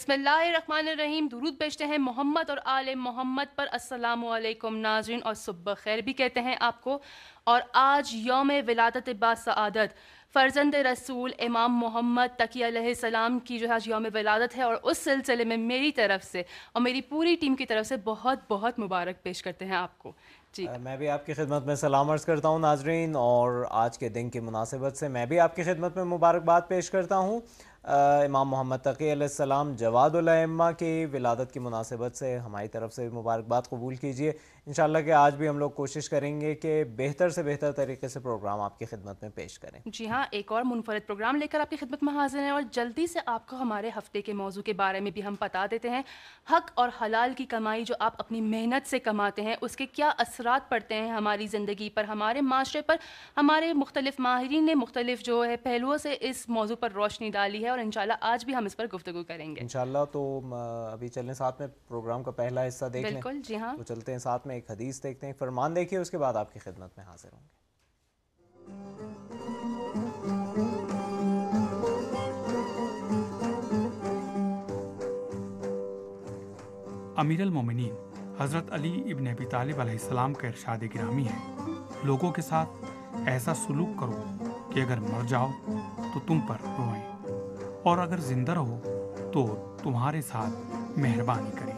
بسم اللہ الرحمن الرحیم. درود بیچتے ہیں محمد اور آل محمد پر. السلام علیکم ناظرین, اور صبح خیر بھی کہتے ہیں آپ کو. اور آج یوم ولادت با سعادت فرزند رسول امام محمد تقی علیہ السلام کی جو ہے آج یوم ولادت ہے, اور اس سلسلے میں میری طرف سے اور میری پوری ٹیم کی طرف سے بہت بہت مبارک پیش کرتے ہیں آپ کو. جی میں بھی آپ کی خدمت میں سلام عرض کرتا ہوں ناظرین, اور آج کے دن کی مناسبت سے میں بھی آپ کی خدمت میں مبارکباد پیش کرتا ہوں. امام محمد تقی علیہ السلام جواد الائمہ کی ولادت کی مناسبت سے ہماری طرف سے مبارکباد قبول کیجیے. انشاءاللہ کہ آج بھی ہم لوگ کوشش کریں گے کہ بہتر سے بہتر طریقے سے پروگرام آپ کی خدمت میں پیش کریں. جی ہاں, ایک اور منفرد پروگرام لے کر آپ کی خدمت میں حاضر ہیں, اور جلدی سے آپ کو ہمارے ہفتے کے موضوع کے بارے میں بھی ہم بتا دیتے ہیں. حق اور حلال کی کمائی جو آپ اپنی محنت سے کماتے ہیں اس کے کیا اثرات پڑتے ہیں ہماری زندگی پر, ہمارے معاشرے پر. ہمارے مختلف ماہرین نے مختلف جو ہے پہلوؤں سے اس موضوع پر روشنی ڈالی ہے, اور انشاءاللہ آج بھی ہم اس پر گفتگو کریں گے انشاءاللہ. تو ابھی چلیں ساتھ میں پروگرام کا پہلا حصہ دیکھ لیں. بالکل, جی ہاں. تو چلتے ہیں ساتھ میں, ایک حدیث دیکھتے ہیں, فرمان دیکھیے, اس کے بعد آپ کی خدمت میں حاضر ہوں گے. امیر المومنین حضرت علی ابن ابی طالب علیہ السلام کا ارشاد گرامی ہے, لوگوں کے ساتھ ایسا سلوک کرو کہ اگر مر جاؤ تو تم پر روئیں, اور اگر زندہ رہو تو تمہارے ساتھ مہربانی کریں.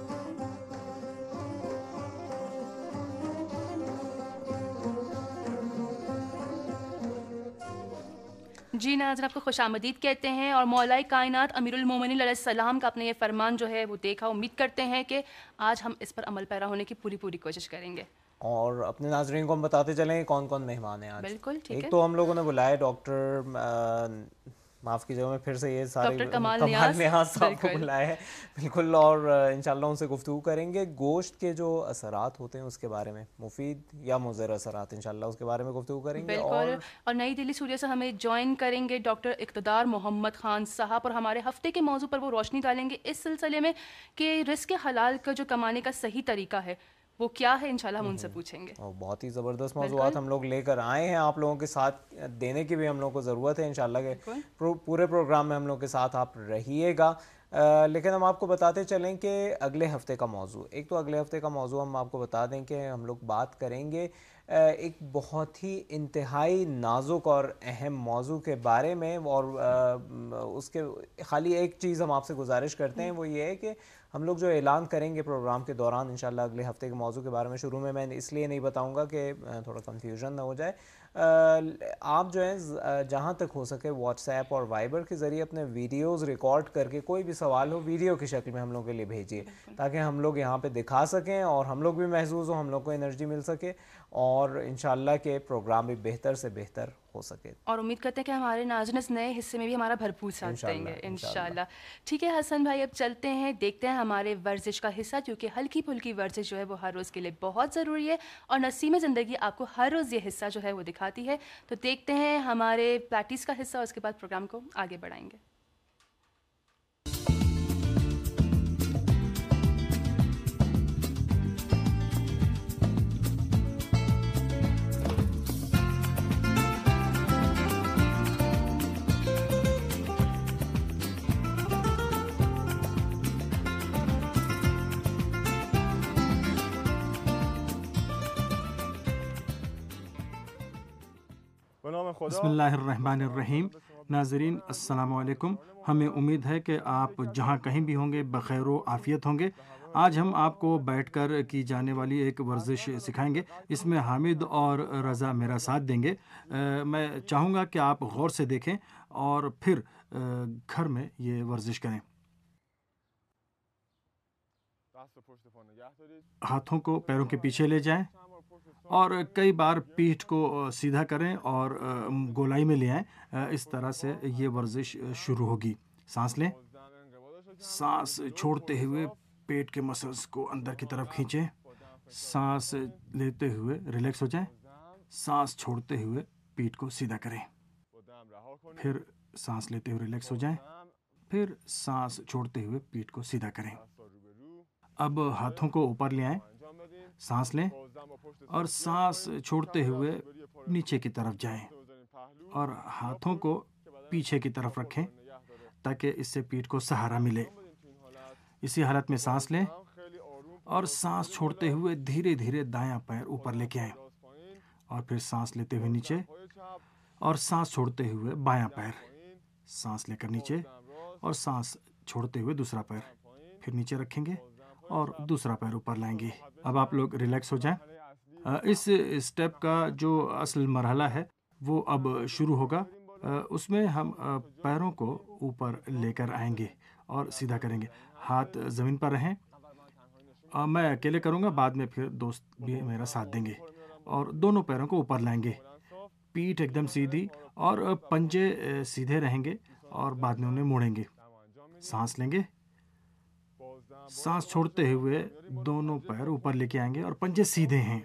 جی ناظرین, آپ کو خوش آمدید کہتے ہیں, اور مولا کائنات امیر المومنین علیہ السلام کا اپنے یہ فرمان جو ہے وہ دیکھا. امید کرتے ہیں کہ آج ہم اس پر عمل پیرا ہونے کی پوری کوشش کریں گے. اور اپنے ناظرین کو ہم بتاتے چلیں کون کون مہمان ہیں آج. بالکل ٹھیک ہے. ایک تو ہم لوگوں نے بلایا ڈاکٹر, معاف کیجیے میں پھر سے یہ سارے کمال نیاز صاحب کو بلایا ہے. بالکل, اور انشاءاللہ ان سے گفتگو کریں گے. گوشت کے جو اثرات ہوتے ہیں اس کے بارے میں, مفید یا مضر اثرات, انشاءاللہ اس کے بارے میں گفتگو کریں گے. اور نئی دہلی اسٹوڈیو سے ہمیں جوائن کریں گے ڈاکٹر اقتدار محمد خان صاحب, اور ہمارے ہفتے کے موضوع پر وہ روشنی ڈالیں گے اس سلسلے میں کہ رزق حلال کا جو کمانے کا صحیح طریقہ ہے وہ کیا ہے. انشاءاللہ ہم ان سے پوچھیں گے. بہت ہی زبردست موضوعات ہم لوگ لے کر آئے ہیں, آپ لوگوں کے ساتھ دینے کی بھی ہم لوگوں کو ضرورت ہے. انشاءاللہ کہ پورے پروگرام میں ہم لوگ کے ساتھ آپ رہیے گا. لیکن ہم آپ کو بتاتے چلیں کہ اگلے ہفتے کا موضوع, ایک تو اگلے ہفتے کا موضوع ہم آپ کو بتا دیں کہ ہم لوگ بات کریں گے ایک بہت ہی انتہائی نازک اور اہم موضوع کے بارے میں. اور اس کے خالی ایک چیز ہم آپ سے گزارش کرتے ہیں, وہ یہ ہے کہ ہم لوگ جو اعلان کریں گے پروگرام کے دوران انشاءاللہ اگلے ہفتے کے موضوع کے بارے میں, شروع میں اس لیے نہیں بتاؤں گا کہ تھوڑا کنفیوژن نہ ہو جائے. آپ جو ہے جہاں تک ہو سکے واٹس ایپ اور وائبر کے ذریعے اپنے ویڈیوز ریکارڈ کر کے کوئی بھی سوال ہو ویڈیو کی شکل میں ہم لوگ کے لیے بھیجیے, تاکہ ہم لوگ یہاں پہ دکھا سکیں اور ہم لوگ بھی محظوظ ہوں, ہم لوگ کو انرجی مل سکے, اور انشاءاللہ کہ پروگرام بھی بہتر سے بہتر ہو سکے. اور امید کرتے ہیں کہ ہمارے ناظرین اس نئے حصے میں بھی ہمارا بھرپور ساتھ دیں گے انشاءاللہ. ٹھیک ہے حسن بھائی, اب چلتے ہیں, دیکھتے ہیں ہمارے ورزش کا حصہ, کیونکہ ہلکی پھلکی ورزش جو ہے وہ ہر روز کے لیے بہت ضروری ہے, اور نسیم زندگی آپ کو ہر روز یہ حصہ جو ہے وہ دکھاتی ہے. تو دیکھتے ہیں ہمارے پریکٹس کا حصہ, اور اس کے بعد پروگرام کو آگے بڑھائیں گے. بسم اللہ الرحمن الرحیم. ناظرین السلام علیکم. ہمیں امید ہے کہ آپ جہاں کہیں بھی ہوں گے بخیر و عافیت ہوں گے. آج ہم آپ کو بیٹھ کر کی جانے والی ایک ورزش سکھائیں گے. اس میں حامد اور رضا میرا ساتھ دیں گے. میں چاہوں گا کہ آپ غور سے دیکھیں اور پھر گھر میں یہ ورزش کریں. ہاتھوں کو پیروں کے پیچھے لے جائیں اور کئی بار پیٹھ کو سیدھا کریں اور گولائی میں لے آئیں. اس طرح سے یہ ورزش شروع ہوگی. سانس لیں, سانس چھوڑتے ہوئے پیٹ کے مسلز کو اندر کی طرف کھینچیں. سانس لیتے ہوئے ریلیکس ہو جائیں. سانس چھوڑتے ہوئے پیٹھ کو سیدھا کریں. پھر سانس لیتے ہوئے ریلیکس ہو جائیں. پھر سانس چھوڑتے ہوئے پیٹھ کو سیدھا کریں. اب ہاتھوں کو اوپر لے آئیں, سانس لیں اور سانس چھوڑتے ہوئے نیچے کی طرف جائیں, اور ہاتھوں کو پیچھے کی طرف رکھیں تاکہ اس سے پیٹھ کو سہارا ملے. اسی حالت میں سانس لیں اور سانس چھوڑتے ہوئے دھیرے دھیرے دایاں پیر اوپر لے کے آئیں، اور پھر سانس لیتے ہوئے نیچے اور سانس چھوڑتے ہوئے بایاں پیر، سانس لے کر نیچے اور سانس چھوڑتے ہوئے دوسرا پیر، پھر نیچے رکھیں گے اور دوسرا پیر اوپر لائیں گے۔ اب آپ لوگ ریلیکس ہو جائیں۔ اس اسٹیپ کا جو اصل مرحلہ ہے وہ اب شروع ہوگا۔ اس میں ہم پیروں کو اوپر لے کر آئیں گے اور سیدھا کریں گے، ہاتھ زمین پر رہیں۔ میں اکیلے کروں گا، بعد میں پھر دوست بھی میرا ساتھ دیں گے، اور دونوں پیروں کو اوپر لائیں گے، پیٹھ ایک دم سیدھی اور پنجے سیدھے رہیں گے، اور بعد میں انہیں موڑیں گے۔ سانس لیں گے، سانس چھوڑتے ہوئے دونوں پیر اوپر لے کے آئیں گے اور پنجے سیدھے ہیں۔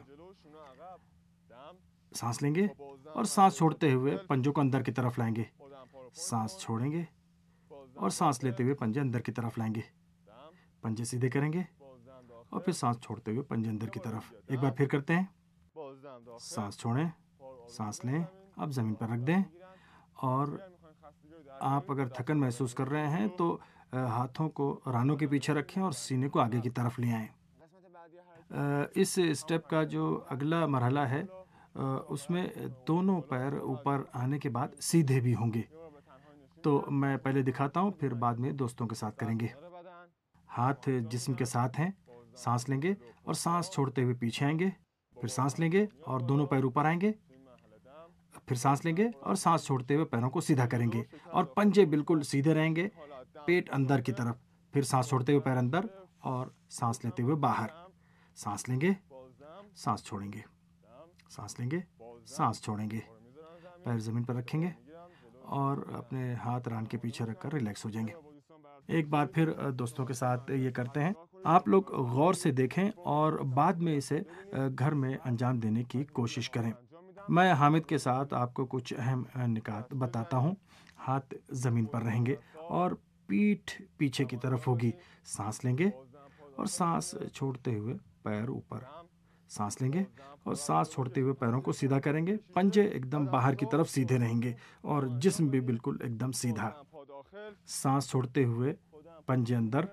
سانس لیں گے اور سانس چھوڑتے ہوئے پنجوں کو اندر کی طرف لائیں گے، سانس چھوڑیں گے اور سانس لیتے ہوئے پنجے اندر کی طرف لائیں گے، پنجے سیدھے کریں گے اور پھر سانس چھوڑتے ہوئے پنجے اندر کی طرف۔ ایک بار پھر کرتے ہیں، سانس چھوڑیں، سانس لیں، اب زمین پر رکھ دیں، اور آپ اگر تھکن محسوس کر رہے ہیں تو ہاتھوں کو رانوں کے پیچھے رکھیں اور سینے کو آگے کی طرف لے آئیں۔ اس اسٹیپ کا جو اگلا مرحلہ ہے اس میں دونوں پیر اوپر آنے کے بعد سیدھے بھی ہوں گے، تو میں پہلے دکھاتا ہوں، پھر بعد میں دوستوں کے ساتھ کریں گے۔ ہاتھ جسم کے ساتھ ہیں، سانس لیں گے اور سانس چھوڑتے ہوئے پیچھے آئیں گے، پھر سانس لیں گے اور دونوں پیر اوپر آئیں گے، پھر سانس لیں گے اور سانس چھوڑتے ہوئے پیروں کو سیدھا کریں گے، اور پنجے بالکل سیدھے رہیں گے، پیٹ اندر کی طرف، پھر سانس چھوڑتے ہوئے پیر اندر اور سانس لیتے ہوئے باہر۔ سانس لیں گے، سانس چھوڑیں گے، سانس لیں گے، سانس چھوڑیں گے، پیر زمین پر رکھیں گے اور اپنے ہاتھ ران کے پیچھے رکھ کر ریلیکس ہو جائیں گے۔ ایک بار پھر دوستوں کے ساتھ یہ کرتے ہیں۔ آپ لوگ غور سے دیکھیں اور بعد میں اسے گھر میں انجام دینے کی کوشش کریں۔ میں حامد کے ساتھ آپ کو کچھ اہم نکات بتاتا ہوں۔ ہاتھ زمین پر رہیں گے اور پیٹھ پیچھے کی طرف ہوگی۔ سانس لیں گے اور سانس چھوڑتے ہوئے پیر اوپر، سانس لیں گے اور سانس چھوڑتے ہوئے پیروں کو سیدھا کریں گے، پنجے ایک دم باہر کی طرف سیدھے رہیں گے اور جسم بھی بالکل ایک دم سیدھا۔ سانس چھوڑتے ہوئے پنجے اندر،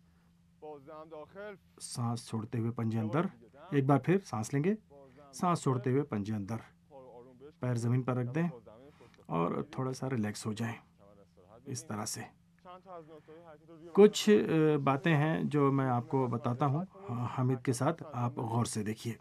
سانس چھوڑتے ہوئے پنجے اندر۔ ایک بار پھر سانس لیں گے، سانس چھوڑتے ہوئے پنجے اندر، پیر زمین پر رکھ دیں اور تھوڑا سا ریلیکس ہو جائیں۔ اس طرح سے کچھ باتیں ہیں جو میں آپ کو بتاتا ہوں حامد کے ساتھ، آپ غور سے دیکھیے۔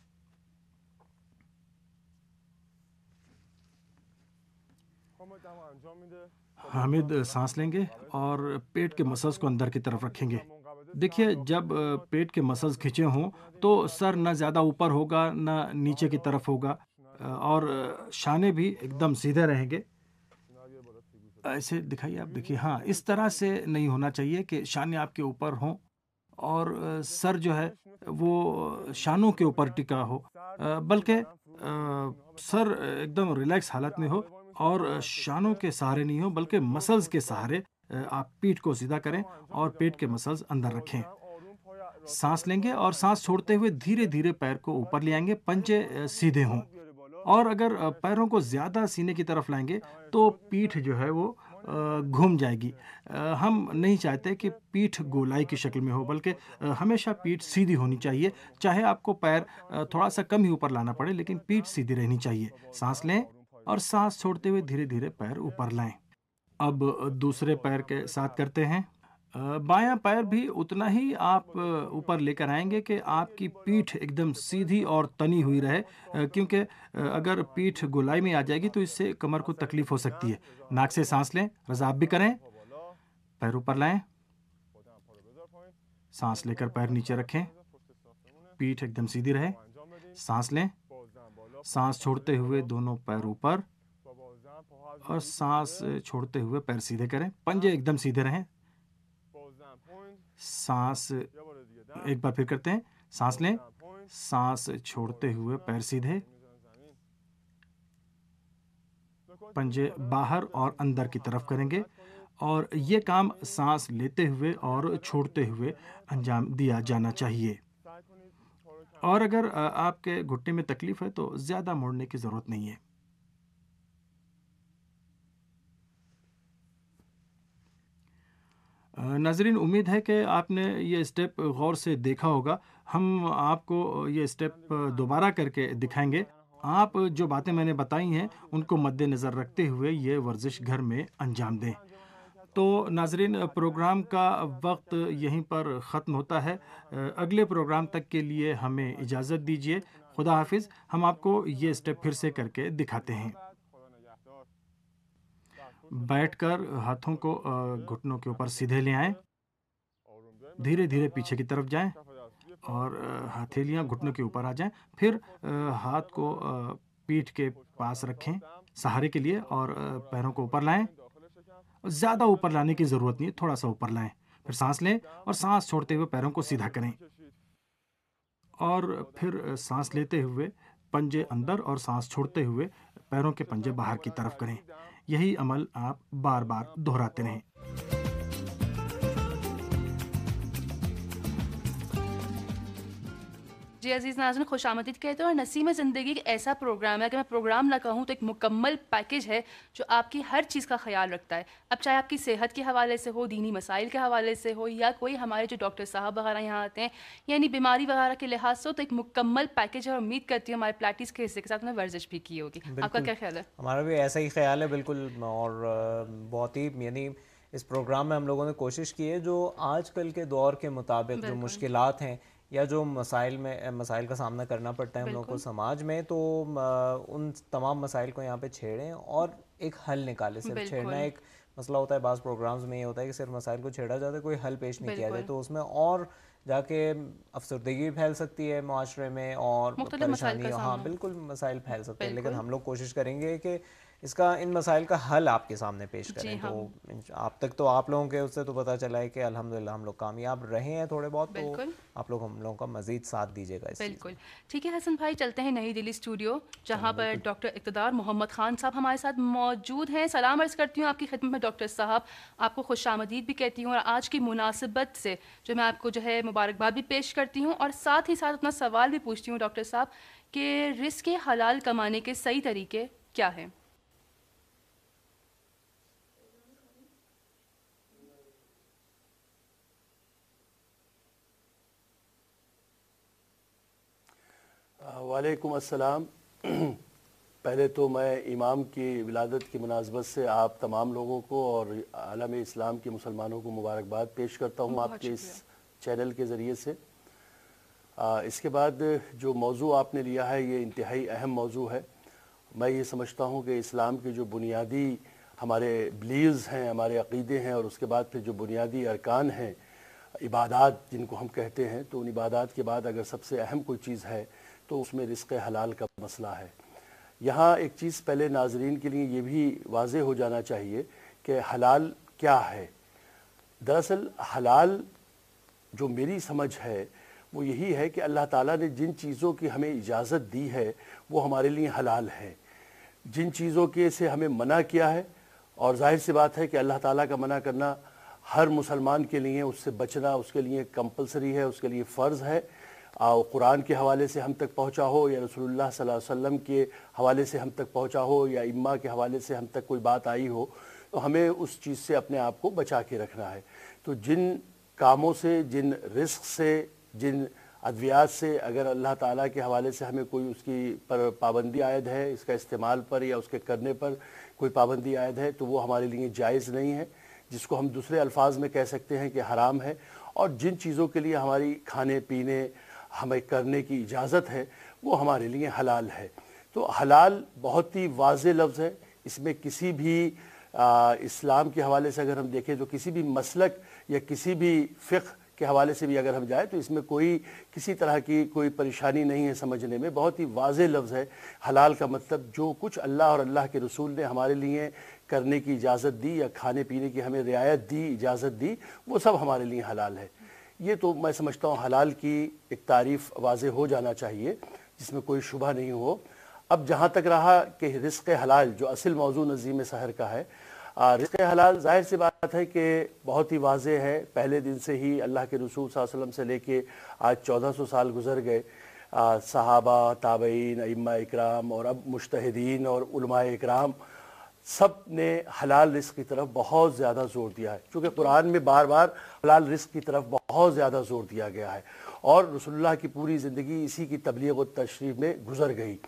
حامد سانس لیں گے اور پیٹ کے مسلز کو اندر کی طرف رکھیں گے۔ دیکھیے، جب پیٹ کے مسلز کھنچے ہوں تو سر نہ زیادہ اوپر ہوگا نہ نیچے کی طرف ہوگا، اور شانے بھی ایک دم سیدھے رہیں گے۔ ایسے دکھائیے، آپ دیکھیے، ہاں اس طرح سے نہیں ہونا چاہیے کہ شانے آپ کے اوپر ہوں اور سر جو ہے وہ شانوں کے اوپر ٹکا ہو، بلکہ سر ایک دم ریلیکس حالت میں ہو اور شانوں کے سہارے نہیں ہو بلکہ مسلز کے سہارے آپ پیٹھ کو سیدھا کریں اور پیٹ کے مسلز اندر رکھیں۔ سانس لیں گے اور سانس چھوڑتے ہوئے دھیرے دھیرے پیر کو اوپر لے آئیں گے، پنجے سیدھے ہوں، اور اگر پیروں کو زیادہ سینے کی طرف لائیں گے تو پیٹھ جو ہے وہ گھوم جائے گی۔ ہم نہیں چاہتے کہ پیٹھ گولائی کی شکل میں ہو، بلکہ ہمیشہ پیٹھ سیدھی ہونی چاہیے، چاہے آپ کو پیر تھوڑا سا کم ہی اوپر لانا پڑے لیکن پیٹھ سیدھی رہنی چاہیے۔ سانس لیں اور سانس چھوڑتے ہوئے دھیرے دھیرے پیر اوپر لائیں۔ اب دوسرے پیر کے ساتھ کرتے ہیں۔ بایاں پیر بھی اتنا ہی آپ اوپر لے کر آئیں گے کہ آپ کی پیٹھ ایک دم سیدھی اور تنی ہوئی رہے، کیونکہ اگر پیٹھ گولائی میں آ جائے گی تو اس سے کمر کو تکلیف ہو سکتی ہے۔ ناک سے سانس لیں، رضا آپ بھی کریں، پیر اوپر لائیں، سانس لے کر پیر نیچے رکھیں، پیٹھ ایک دم سیدھی رہے، سانس لیں، سانس چھوڑتے ہوئے دونوں پیر اوپر اور سانس چھوڑتے ہوئے پیر سیدھے کریں، پنجے ایک دم سیدھے رہیں۔ سانس ایک بار پھر کرتے ہیں، سانس لیں، سانس چھوڑتے ہوئے پیر سیدھے، پنجے باہر اور اندر کی طرف کریں گے، اور یہ کام سانس لیتے ہوئے اور چھوڑتے ہوئے انجام دیا جانا چاہیے۔ اور اگر آپ کے گھٹنے میں تکلیف ہے تو زیادہ موڑنے کی ضرورت نہیں ہے۔ नाजरीन, उम्मीद है कि आपने ये स्टेप गौर से देखा होगा। हम आपको ये स्टेप दोबारा करके दिखाएंगे। आप जो बातें मैंने बताई हैं उनको मद्देनज़र रखते हुए ये वर्जिश घर में अंजाम दें। तो नाजरीन, प्रोग्राम का वक्त यहीं पर ख़त्म होता है। अगले प्रोग्राम तक के लिए हमें इजाज़त दीजिए। खुदा हाफिज़। हम आपको ये स्टेप फिर से करके दिखाते हैं। बैठकर हाथों को घुटनों के ऊपर सीधे ले आएं, धीरे धीरे पीछे की तरफ जाएं और हथेलियां घुटनों के ऊपर आ जाएं। फिर हाथ को पीठ के पास रखें सहारे के लिए और पैरों को ऊपर लाएं। ज़्यादा ऊपर लाने की ज़रूरत नहीं है, थोड़ा सा ऊपर लाएं। फिर सांस लें और सांस छोड़ते हुए पैरों को सीधा करें और फिर सांस लेते हुए पंजे अंदर और सांस छोड़ते हुए पैरों के पंजे बाहर की तरफ करें। यही अमल आप बार बार दोहराते रहें। जी अजीज़ नाज़रीन, खुशामदीद कहते हैं। और नसीम ज़िंदगी एक ऐसा प्रोग्राम है कि मैं प्रोग्राम ना कहूँ तो एक मुकम्मल पैकेज है जो आपकी हर चीज़ का ख्याल रखता है। अब चाहे आपकी सेहत के हवाले से हो, दीनी मसाइल के हवाले से हो, या कोई हमारे जो डॉक्टर साहब वगैरह यहाँ आते हैं, यानी बीमारी वगैरह के लिहाज से हो, तो एक मुकम्मल पैकेज है। और उम्मीद करती हूँ हमारे प्लैटीज़ के हिस्से के साथ में वर्जिश भी की होगी। आपका क्या ख्याल है? हमारा भी ऐसा ही ख्याल है बिल्कुल। और बहुत ही यानी इस प्रोग्राम में हम लोगों ने कोशिश की है जो आजकल के दौर के मुताबिक जो मुश्किलात हैं या जो मसाइल का सामना करना पड़ता है हम लोगों को समाज में, तो उन तमाम मसाइल को यहाँ पे छेड़ें और एक हल निकालें। सिर्फ छेड़ना एक मसला होता है, बाज़ प्रोग्राम्स में ये होता है कि सिर्फ मसाइल को छेड़ा जाता है, कोई हल पेश नहीं किया जाए, तो उसमें और जाके अफसरदगी फैल सकती है माशरे में और परेशानी, हाँ बिल्कुल मसाइल फैल सकते हैं। लेकिन हम लोग कोशिश करेंगे कि इसका इन मसाइल का हल आपके सामने पेश करें। तो आप तक तो आप लोगों के उससे तो पता चला है कि अल्हम्दुलिल्लाह हम लोग कामयाब रहे हैं थोड़े बहुत, तो आप लोग हम लोगों का मजीद साथ दीजिएगा इस बिल्कुल। ठीक है हसन भाई, चलते हैं नई दिल्ली स्टूडियो, जहाँ पर डॉक्टर इक़्तिदार मोहम्मद ख़ान साहब हमारे साथ मौजूद हैं। सलाम अर्ज़ करती हूँ आपकी खिदमत में डॉक्टर साहब, आपको खुशामदीद भी कहती हूँ। और आज की मुनासिबत से जो मैं आपको जो है मुबारकबाद भी पेश करती हूँ और साथ ही साथ अपना सवाल भी पूछती हूँ डॉक्टर साहब कि रिस्क हलाल कमाने के सही तरीके क्या हैं? वालेकुम अस्सलाम। पहले तो मैं इमाम की विलादत की मुनासबत से आप तमाम लोगों को और आलम इस्लाम के मुसलमानों को मुबारकबाद पेश करता हूँ आपके इस चैनल के ज़रिए से। इसके बाद जो मौजू आपने लिया है ये इंतहाई अहम मौजू है। मैं ये समझता हूँ कि इस्लाम के जो बुनियादी हमारे बिलीव्स हैं, हमारे अक़ीदे हैं, और उसके बाद फिर जो बुनियादी अरकान हैं, इबादात जिनको हम कहते हैं, तो उन इबादात के बाद अगर सबसे अहम कोई चीज़ है तो उसमें रिज़्क़ हलाल का मसला है। यहाँ एक चीज़ पहले नाज़रीन के लिए ये भी वाज़ेह हो जाना चाहिए कि हलाल क्या है। दरअसल हलाल जो मेरी समझ है वो यही है कि अल्लाह ताला ने जिन चीज़ों की हमें इजाज़त दी है वो हमारे लिए हलाल है। जिन चीज़ों के से हमें मना किया है, और जाहिर सी बात है कि अल्लाह ताला का मना करना हर मुसलमान के लिए, उससे बचना उसके लिए कंपलसरी है, उसके लिए फ़र्ज़ है। कुरान के हवाले से हम तक पहुँचा हो या रसूलुल्लाह सल्लल्लाहु अलैहि वसल्लम के हवाले से हम तक पहुँचा हो या इम्मा के हवाले से हम तक कोई बात आई हो, तो हमें उस चीज़ से अपने आप को बचा के रखना है। तो जिन कामों से, जिन रिस्क से, जिन अद्वियात से अगर अल्लाह ताला के हवाले से हमें कोई उसकी पर पाबंदी आयद है, इसका इस्तेमाल पर या उसके करने पर कोई पाबंदी आयद है, तो वो हमारे लिए जायज़ नहीं है, जिसको हम दूसरे अल्फाज में कह सकते हैं कि हराम है। और जिन चीज़ों के लिए हमारी खाने पीने हमें करने की इजाज़त है वो हमारे लिए हलाल है। तो हलाल बहुत ही वाज़ेह लफ्ज़ है। इसमें किसी भी इस्लाम के हवाले से अगर हम देखें तो किसी भी मसलक या किसी भी फ़िक़्ह के हवाले से भी अगर हम जाएँ तो इसमें कोई किसी तरह की कोई परेशानी नहीं है समझने में। बहुत ही वाज़ेह लफ्ज़ है। हलाल का मतलब जो कुछ अल्लाह और अल्लाह के रसूल ने हमारे लिए करने की इजाज़त दी या खाने पीने की हमें रियायत दी, इजाज़त दी, वो सब हमारे लिए हलाल है। ये तो मैं समझता हूँ हलाल की एक तारीफ़ वाज़ेह हो जाना चाहिए, जिसमें कोई शुबा नहीं हो। अब जहाँ तक रहा कि रिज़्क़ हलाल जो असल मौजू नज़ीम सहर का है, रिज़्क़ हलाल ज़ाहिर सी बात है कि बहुत ही वाज़ेह है। पहले दिन से ही अल्लाह के रसूल सल्लल्लाहु अलैहि वसल्लम से लेके आज 1400 साल गुज़र गए, सहाबा, ताबईन, अइम्मा इकराम और अब मुज्तहिदीन और उलमाए इकराम سب نے حلال رزق کی طرف بہت زیادہ زور دیا ہے، چونکہ قرآن میں بار بار حلال رزق کی طرف بہت زیادہ زور دیا گیا ہے، اور رسول اللہ کی پوری زندگی اسی کی تبلیغ و تشریح میں گزر گئی۔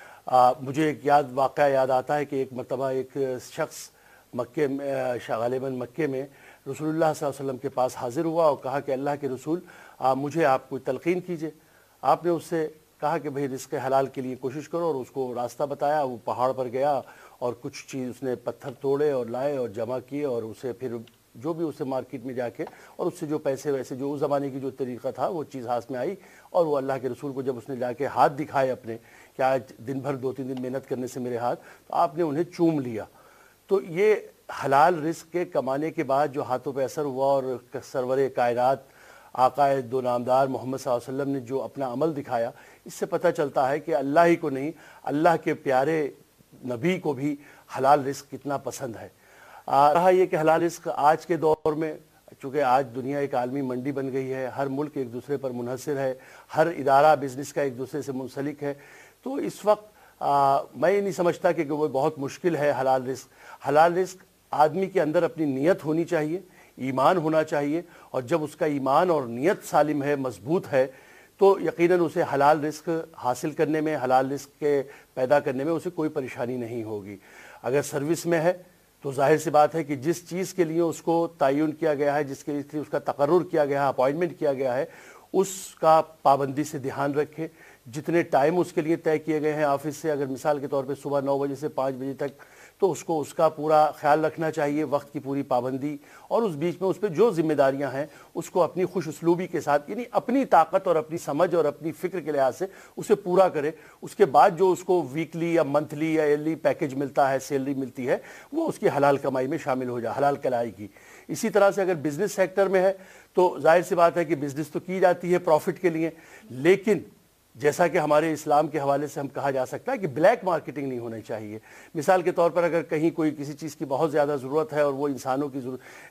مجھے ایک واقعہ یاد آتا ہے کہ ایک مرتبہ ایک شخص مکے میں، غالباً مکے میں رسول اللہ صلی اللہ علیہ وسلم کے پاس حاضر ہوا اور کہا کہ اللہ کے رسول مجھے آپ کوئی تلقین کیجئے۔ آپ نے اس سے کہا کہ بھئی رزق حلال کے لیے کوشش کرو، اور اس کو راستہ بتایا۔ وہ پہاڑ پر گیا اور کچھ چیز اس نے پتھر توڑے اور لائے اور جمع کیے، اور اسے پھر جو بھی اسے مارکیٹ میں جا کے اور اس سے جو پیسے ویسے جو اس زمانے کی جو طریقہ تھا وہ چیز ہاتھ میں آئی، اور وہ اللہ کے رسول کو جب اس نے جا کے ہاتھ دکھائے اپنے کہ آج دن بھر 2-3 دن محنت کرنے سے میرے ہاتھ، تو آپ نے انہیں چوم لیا۔ تو یہ حلال رزق کے کمانے کے بعد جو ہاتھوں پہ اثر ہوا، اور سرور کائنات آقا دو نامدار محمد صلی اللہ علیہ وسلم نے جو اپنا عمل دکھایا، اس سے پتہ چلتا ہے کہ اللہ ہی کو نہیں، اللہ کے پیارے نبی کو بھی حلال رزق کتنا پسند ہے۔ رہا یہ کہ حلال رزق آج کے دور میں، چونکہ آج دنیا ایک عالمی منڈی بن گئی ہے، ہر ملک ایک دوسرے پر منحصر ہے، ہر ادارہ بزنس کا ایک دوسرے سے منسلک ہے، تو اس وقت میں یہ نہیں سمجھتا کہ وہ بہت مشکل ہے حلال رزق۔ حلال رزق آدمی کے اندر اپنی نیت ہونی چاہیے، ایمان ہونا چاہیے، اور جب اس کا ایمان اور نیت سالم ہے، مضبوط ہے، تو یقیناً اسے حلال رزق حاصل کرنے میں، حلال رزق کے پیدا کرنے میں اسے کوئی پریشانی نہیں ہوگی۔ اگر سروس میں ہے تو ظاہر سی بات ہے کہ جس چیز کے لیے اس کو تعین کیا گیا ہے، جس کے لیے اس کا تقرر کیا گیا ہے، اپوائنٹمنٹ کیا گیا ہے، اس کا پابندی سے دھیان رکھیں۔ جتنے ٹائم اس کے لیے طے کیے گئے ہیں آفس سے، اگر مثال کے طور پہ صبح 9 بجے سے 5 بجے تک، تو اس کو اس کا پورا خیال رکھنا چاہیے، وقت کی پوری پابندی، اور اس بیچ میں اس پہ جو ذمہ داریاں ہیں اس کو اپنی خوش اسلوبی کے ساتھ، یعنی اپنی طاقت اور اپنی سمجھ اور اپنی فکر کے لحاظ سے اسے پورا کرے۔ اس کے بعد جو اس کو ویکلی یا منتھلی یا ایئرلی پیکج ملتا ہے، سیلری ملتی ہے، وہ اس کی حلال کمائی میں شامل ہو جائے، حلال کمائی کی۔ اسی طرح سے اگر بزنس سیکٹر میں ہے تو ظاہر سی بات ہے کہ بزنس تو کی جاتی ہے پروفٹ کے لیے، لیکن جیسا کہ ہمارے اسلام کے حوالے سے ہم کہا جا سکتا ہے کہ بلیک مارکیٹنگ نہیں ہونی چاہیے۔ مثال کے طور پر اگر کہیں کوئی کسی چیز کی بہت زیادہ ضرورت ہے اور وہ انسانوں کی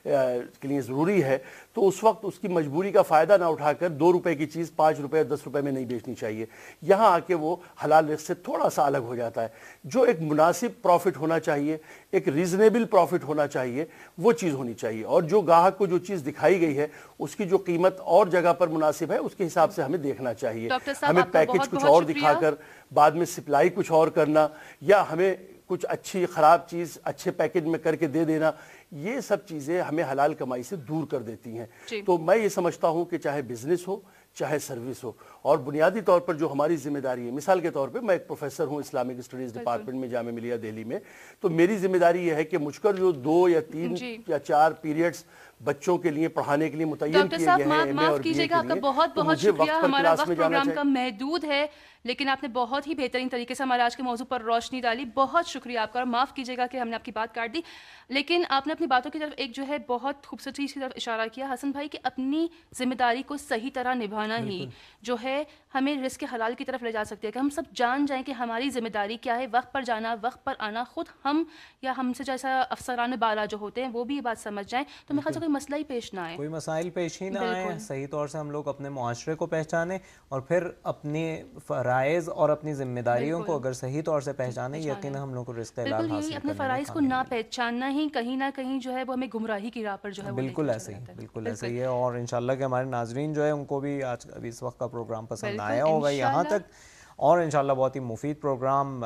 کے لیے ضروری ہے، تو اس وقت اس کی مجبوری کا فائدہ نہ اٹھا کر 2 روپے کی چیز 5 روپے 10 روپے میں نہیں بیچنی چاہیے۔ یہاں آ کے وہ حلال رزق سے تھوڑا سا الگ ہو جاتا ہے۔ جو ایک مناسب پروفٹ ہونا چاہیے، ایک ریزنیبل پروفٹ ہونا چاہیے، وہ چیز ہونی چاہیے، اور جو گاہک کو جو چیز دکھائی گئی ہے اس کی جو قیمت اور جگہ پر مناسب ہے، اس کے حساب سے ہمیں دیکھنا چاہیے۔ ہمیں پیکج کچھ اور دکھا کر بعد میں سپلائی کچھ اور کرنا، یا ہمیں کچھ اچھی خراب چیز اچھے پیکج میں کر کے دے دینا، یہ سب چیزیں ہمیں حلال کمائی سے دور کر دیتی ہیں۔ تو میں یہ سمجھتا ہوں کہ چاہے بزنس ہو چاہے سروس ہو، اور بنیادی طور پر جو ہماری ذمہ داری ہے، مثال کے طور پہ میں ایک پروفیسر ہوں اسلامک اسٹڈیز ڈپارٹمنٹ میں جامعہ ملیہ دہلی میں، تو میری ذمہ داری یہ ہے کہ مجھ پر جو 2 یا 3 یا 4 پیریڈز بچوں کے لیے پڑھانے کے لیے متعین کیے گئے ہیں، معاف کیجیے گا، آپ کا بہت بہت شکریہ۔ ہمارا وقت پروگرام کا محدود ہے، لیکن آپ نے بہت ہی بہترین طریقے سے ہمارے آج کے موضوع پر روشنی ڈالی۔ بہت شکریہ آپ کا، اور معاف کیجیے گا کہ ہم نے آپ کی بات کاٹ دی، لیکن آپ نے اپنی باتوں کی طرف ایک جو ہے بہت خوبصورت چیز کی طرف اشارہ کیا حسن بھائی، کہ اپنی ذمہ داری کو صحیح طرح نبھانا ہی جو ہے ہمیں رزق حلال کی طرف لے جا سکتی ہے، کہ ہم سب جان جائیں کہ ہماری ذمہ داری کیا ہے، وقت پر جانا، وقت پر آنا، خود ہم یا ہم سے جیسا افسران بالا جو ہوتے ہیں وہ بھی یہ بات سمجھ جائیں، تو میرے خیال سے کوئی مسئلہ ہی پیش نہ آئے، کوئی مسائل پیش ہی نہ آئیں، صحیح طور سے ہم لوگ اپنے معاشرے کو پہچانیں، اور پھر اپنے فرائض اور اپنی ذمہ داریوں کو اگر صحیح طور سے پہچانیں، یقیناً ہم لوگ کو رزق حلال حاصل کرنے میں اپنے فرائض کو نہ پہچاننا ہی کہیں نہ کہیں جو ہے وہ ہمیں گمراہی کی راہ پر جو ہے بالکل ایسے ہی، بالکل ایسے ہی ہے۔ اور انشاءاللہ کہ ہمارے ناظرین جو ہے ان کو بھی آج ابھی اس وقت کا پروگرام پسند آیا ہوگا یہاں تک، اور انشاءاللہ بہت ہی مفید پروگرام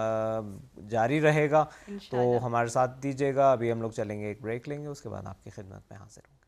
جاری رہے گا، تو ہمارے ساتھ دیجیے گا۔ ابھی ہم لوگ چلیں گے، ایک بریک لیں گے، اس کے بعد آپ کی خدمت میں حاضر ہوں گے۔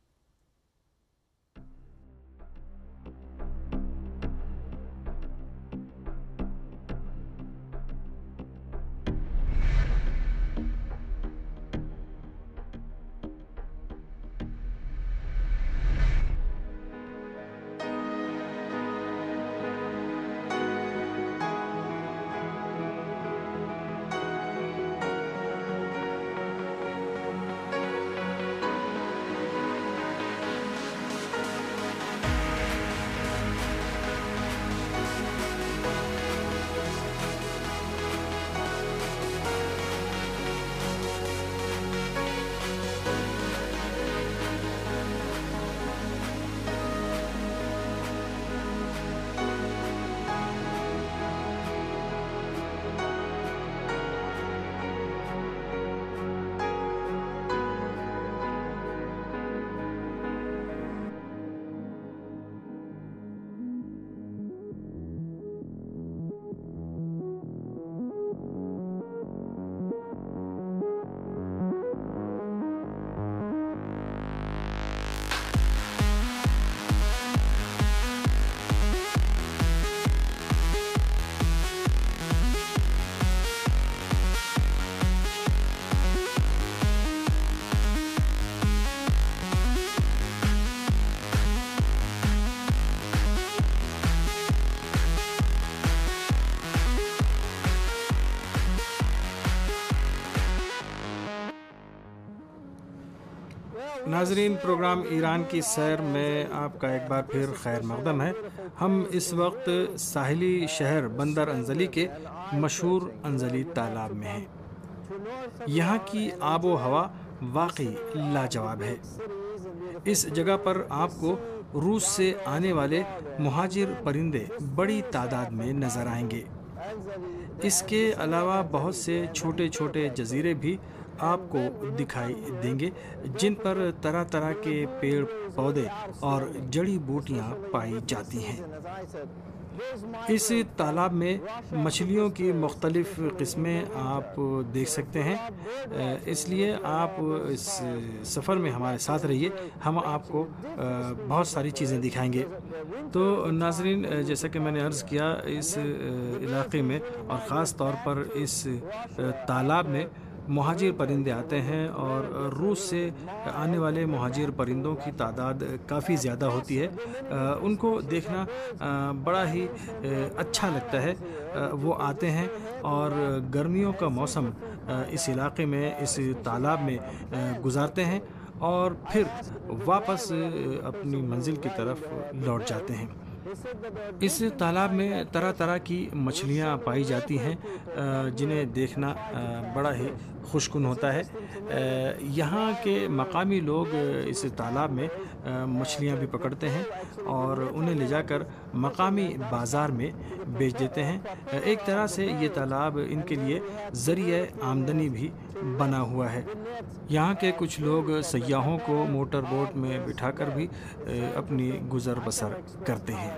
नाजरीन, प्रोग्राम ईरान की सैर में आपका एक बार फिर खैर मकदम है। हम इस वक्त साहिली शहर बंदर अंजली के मशहूर अंजली तालाब में हैं। यहाँ की आबो हवा वाकई लाजवाब है। इस जगह पर आपको रूस से आने वाले मुहाजिर परिंदे बड़ी तादाद में नज़र आएंगे। इसके अलावा बहुत से छोटे छोटे जजीरे भी आपको दिखाई देंगे जिन पर तरह तरह के पेड़ पौधे और जड़ी बूटियां पाई जाती हैं। इस तालाब में मछलियों की मुख्तलिफ किस्में आप देख सकते हैं, इसलिए आप इस सफ़र में हमारे साथ रहिए, हम आपको बहुत सारी चीज़ें दिखाएंगे। तो नाज़रीन, जैसा कि मैंने अर्ज़ किया, इस इलाक़े में और ख़ास तौर पर इस तालाब में मुहाजिर परिंदे आते हैं और रूस से आने वाले मुहाजिर परिंदों की तादाद काफ़ी ज़्यादा होती है। उनको देखना बड़ा ही अच्छा लगता है। वो आते हैं और गर्मियों का मौसम इस इलाक़े में, इस तालाब में गुजारते हैं और फिर वापस अपनी मंजिल की तरफ लौट जाते हैं। इस तालाब में तरह तरह की मछलियाँ पाई जाती हैं जिन्हें देखना बड़ा ही खुशकुन होता है। यहाँ के मकामी लोग इस तालाब में मछलियाँ भी पकड़ते हैं और उन्हें ले जाकर मकामी बाज़ार में बेच देते हैं। एक तरह से ये तालाब इनके लिए ज़रिए आमदनी भी बना हुआ है। यहाँ के कुछ लोग सयाहों को मोटर बोट में बिठाकर भी अपनी गुज़र बसर करते हैं।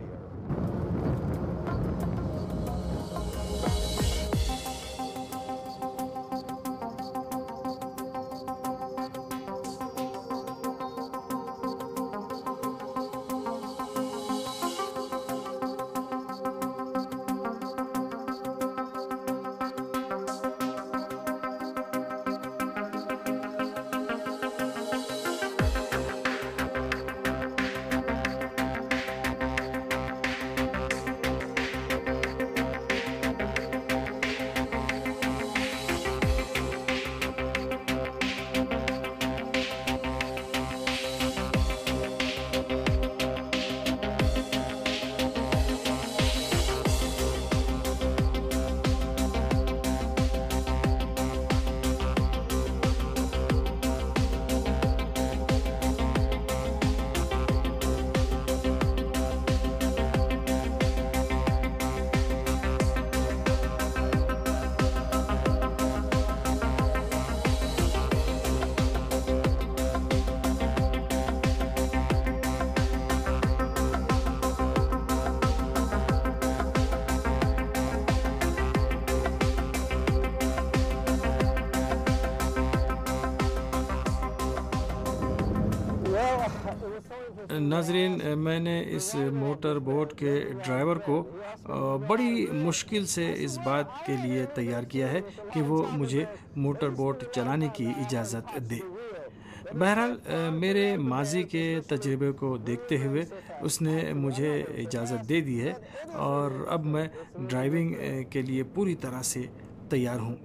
नाजरीन, मैंने इस मोटर बोट के ड्राइवर को बड़ी मुश्किल से इस बात के लिए तैयार किया है कि वो मुझे मोटर बोट चलाने की इजाज़त दे। बहरहाल मेरे माजी के तजर्बे को देखते हुए उसने मुझे इजाज़त दे दी है और अब मैं ड्राइविंग के लिए पूरी तरह से तैयार हूँ।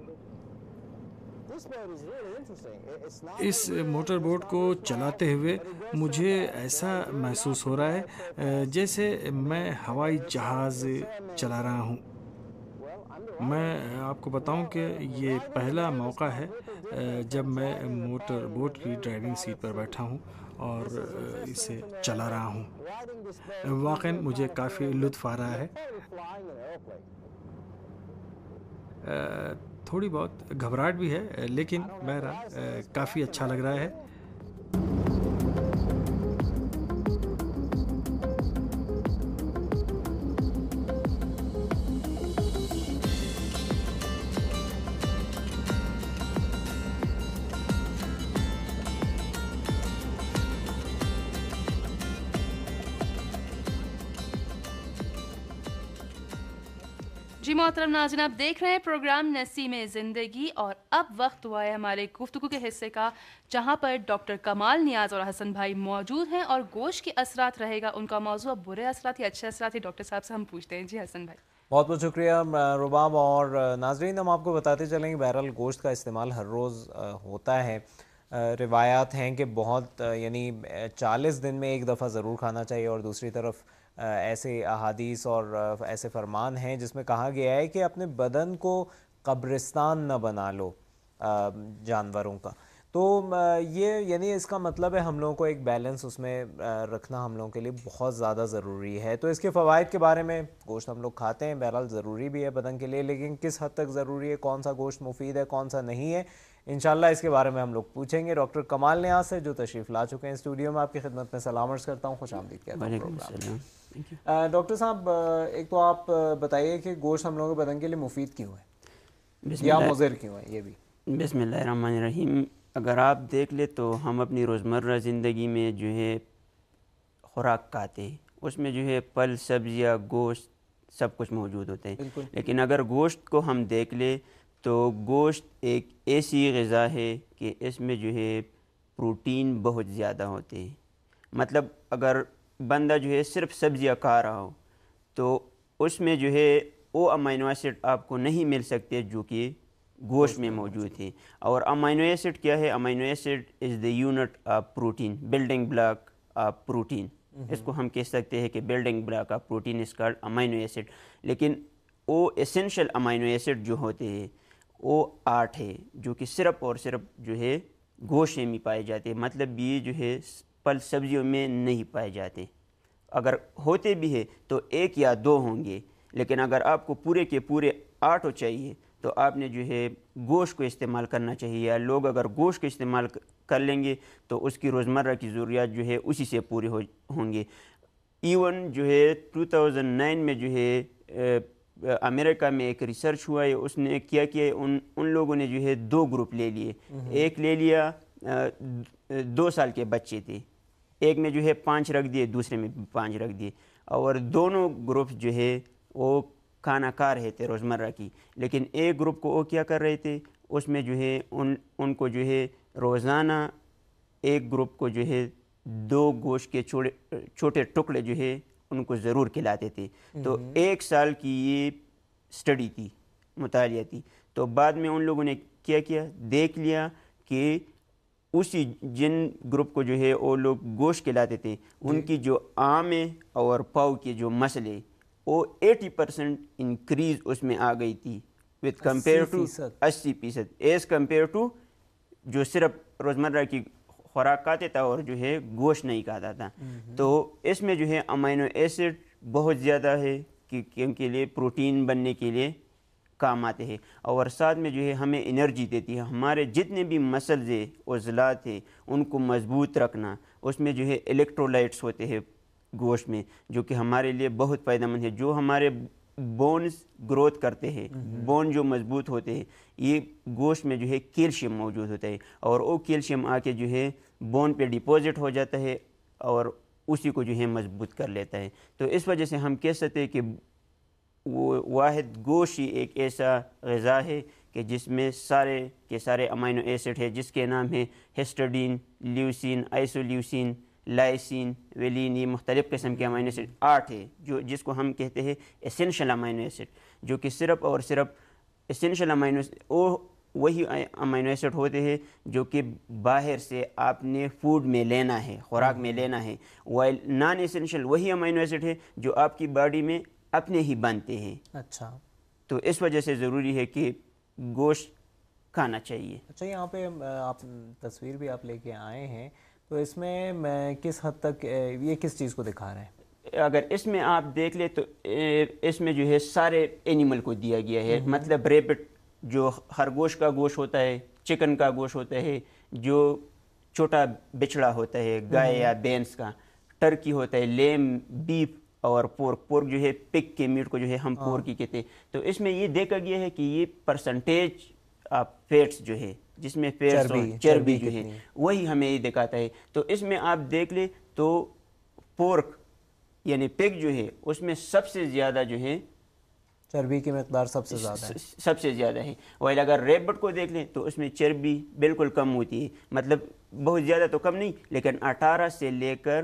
इस मोटर बोट को चलाते हुए मुझे ऐसा महसूस हो रहा है जैसे मैं हवाई जहाज़ चला रहा हूँ। मैं आपको बताऊं कि ये पहला मौका है जब मैं मोटर बोट की ड्राइविंग सीट पर बैठा हूँ और इसे चला रहा हूँ। वाक़ई मुझे काफ़ी लुत्फ़ आ रहा है। थोड़ी बहुत घबराहट भी है, लेकिन बहरहाल काफ़ी अच्छा लग रहा है। जी मोहतरम नाज़रीन, आप देख रहे हैं प्रोग्राम नसीम ज़िंदगी और अब वक्त हुआ है हमारे गुफ्तगू के हिस्से का, जहां पर डॉक्टर कमाल नियाज़ और हसन भाई मौजूद हैं और गोश्त के असरात रहेगा उनका मौजू। अब बुरे असरात या अच्छे असरात डॉक्टर साहब से हम पूछते हैं। जी हसन भाई। बहुत बहुत शुक्रिया रुबाब। और नाजरीन, हम आपको बताते चलें कि बहरहाल गोश्त का इस्तेमाल हर रोज़ होता है, روایات ہیں کہ بہت یعنی 40 دن میں ایک دفعہ ضرور کھانا چاہیے، اور دوسری طرف ایسے احادیث اور ایسے فرمان ہیں جس میں کہا گیا ہے کہ اپنے بدن کو قبرستان نہ بنا لو جانوروں کا. تو یہ یعنی اس کا مطلب ہے ہم لوگوں کو ایک بیلنس اس میں رکھنا ہم لوگوں کے لیے بہت زیادہ ضروری ہے. تو اس کے فوائد کے بارے میں، گوشت ہم لوگ کھاتے ہیں، بہرحال ضروری بھی ہے بدن کے لیے، لیکن کس حد تک ضروری ہے، کون سا گوشت مفید ہے، کون سا نہیں ہے، انشاءاللہ اس کے بارے میں ہم لوگ پوچھیں گے ڈاکٹر کمال نیاز سے جو تشریف لا چکے ہیں اسٹوڈیو میں. آپ کی خدمت میں سلام عرض کرتا ہوں، خوش آمدید کہتا ہوں پروگرام. ڈاکٹر صاحب ایک تو آپ بتائیے کہ گوشت ہم لوگوں کے بدن کے لیے مفید کیوں ہے یا مضر کیوں ہے؟ یہ بھی بسم اللہ الرحمن الرحیم. اگر آپ دیکھ لیں تو ہم اپنی روزمرہ زندگی میں جو ہے خوراک کھاتے ہیں، اس میں جو ہے پھل، سبزیاں، گوشت سب کچھ موجود ہوتے ہیں. لیکن اگر گوشت کو ہم دیکھ لیں تو گوشت ایک ایسی غذا ہے کہ اس میں جو ہے پروٹین بہت زیادہ ہوتے ہیں. مطلب اگر بندہ جو ہے صرف سبزیاں کھا رہا ہو تو اس میں جو ہے وہ امینو ایسڈ آپ کو نہیں مل سکتے جو کہ گوشت میں موجود ہے. اور امینو ایسڈ کیا ہے؟ Amino acid is the unit of protein, building block of protein. اس کو ہم کہہ سکتے ہیں کہ building block of protein is called amino acid. لیکن وہ اسینشل امینو ایسڈ جو ہوتے ہیں وہ 8 ہے جو کہ صرف اور صرف جو ہے گوشت میں پائے جاتے ہیں. مطلب یہ جو ہے پھل سبزیوں میں نہیں پائے جاتے. اگر ہوتے بھی ہے تو 1 یا 2 ہوں گے. لیکن اگر آپ کو پورے کے پورے 8 چاہیے تو آپ نے جو ہے گوشت کو استعمال کرنا چاہیے. یا لوگ اگر گوشت کو استعمال کر لیں گے تو اس کی روزمرہ کی ضروریات جو ہے اسی سے پورے ہوں گے. ایون جو ہے 2009 میں جو ہے امریکہ میں ایک ریسرچ ہوا ہے، اس نے کیا کہ ان لوگوں نے جو ہے 2 گروپ لے لیے. ایک لے لیا 2 سال کے بچے تھے، ایک میں جو ہے 5 رکھ دیے، دوسرے میں 5 رکھ دیے. اور دونوں گروپ جو ہے وہ کھانا کھا رہے تھے روزمرہ کی. لیکن ایک گروپ کو وہ کیا کر رہے تھے، اس میں جو ہے ان کو جو ہے روزانہ ایک گروپ کو جو ہے 2 گوشت کے چھوٹے ٹکڑے جو ہے ان کو ضرور کھلاتے تھے. تو 1 سال کی یہ اسٹڈی تھی، مطالعہ تھی. تو بعد میں ان لوگوں نے کیا دیکھ لیا کہ اسی جن گروپ کو جو ہے وہ لوگ گوشت کھلاتے تھے ان کی جو آنتیں اور پاؤں کے جو مسئلے وہ 80% انکریز اس میں آ گئی تھی with compare to 80% as compare to جو صرف روزمرہ کی خوراک کھاتے تھا اور جو ہے گوشت نہیں کھاتا تھا. تو اس میں جو ہے امینو ایسڈ بہت زیادہ ہے کہ ان کے لیے پروٹین بننے کے لیے کام آتے ہیں. اور ساتھ میں جو ہے ہمیں انرجی دیتی ہے. ہمارے جتنے بھی مسلز ہیں عضلات ہیں ان کو مضبوط رکھنا. اس میں جو ہے الیکٹرولائٹس ہوتے ہیں گوشت میں جو کہ ہمارے لیے بہت فائدہ مند ہے. جو ہمارے بونز گروتھ کرتے ہیں، بون جو مضبوط ہوتے ہیں، یہ گوشت میں جو ہے کیلشیم موجود ہوتا ہے. اور وہ کیلشیم آ کے جو ہے بون پہ ڈپازٹ ہو جاتا ہے اور اسی کو جو ہے مضبوط کر لیتا ہے. تو اس وجہ سے ہم کہہ سکتے ہیں کہ وہ واحد گوشت ہی ایک ایسا غذا ہے کہ جس میں سارے کے سارے امینو ایسڈ ہے، جس کے نام ہے ہسٹڈین، لیوسین، آئسولیوسین، لائسین، ویلین. یہ مختلف قسم کے امینو ایسڈ 8 ہے جس کو ہم کہتے ہیں اسینشل امینو ایسڈ، جو کہ صرف اور صرف اسینشل امینو وہی امینو ایسڈ ہوتے ہیں جو کہ باہر سے آپ نے فوڈ میں لینا ہے، خوراک میں لینا ہے. وائل نان اسینشل وہی امینو ایسڈ ہے جو آپ کی باڈی میں اپنے ہی بنتے ہیں. اچھا، تو اس وجہ سے ضروری ہے کہ گوشت کھانا چاہیے. اچھا، یہاں پہ آپ تصویر بھی آپ لے کے آئے ہیں، تو اس میں کس حد تک یہ کس چیز کو دکھا رہے ہیں؟ اگر اس میں آپ دیکھ لیں تو اس میں جو ہے سارے اینیمل کو دیا گیا ہے. مطلب ریبٹ جو خرگوش کا گوشت ہوتا ہے، چکن کا گوشت ہوتا ہے، جو چھوٹا بچڑا ہوتا ہے گائے یا بینس کا، ٹرکی ہوتا ہے، لیم، بیف اور پورک جو ہے پگ کے میٹ کو جو ہے ہم پورک ہی کہتے ہیں. تو اس میں یہ دیکھا گیا ہے کہ یہ پرسنٹیج آف فیٹس جو ہے جس میں فیٹس اور چربی جو ہے وہی ہمیں یہ دکھاتا ہے. تو اس میں آپ دیکھ لیں تو پورک یعنی پگ جو ہے اس میں سب سے زیادہ جو ہے چربی کی مقدار سب سے زیادہ ہے. وائل اگر ریبٹ کو دیکھ لیں تو اس میں چربی بالکل کم ہوتی ہے. مطلب بہت زیادہ تو کم نہیں، لیکن 18 سے لے کر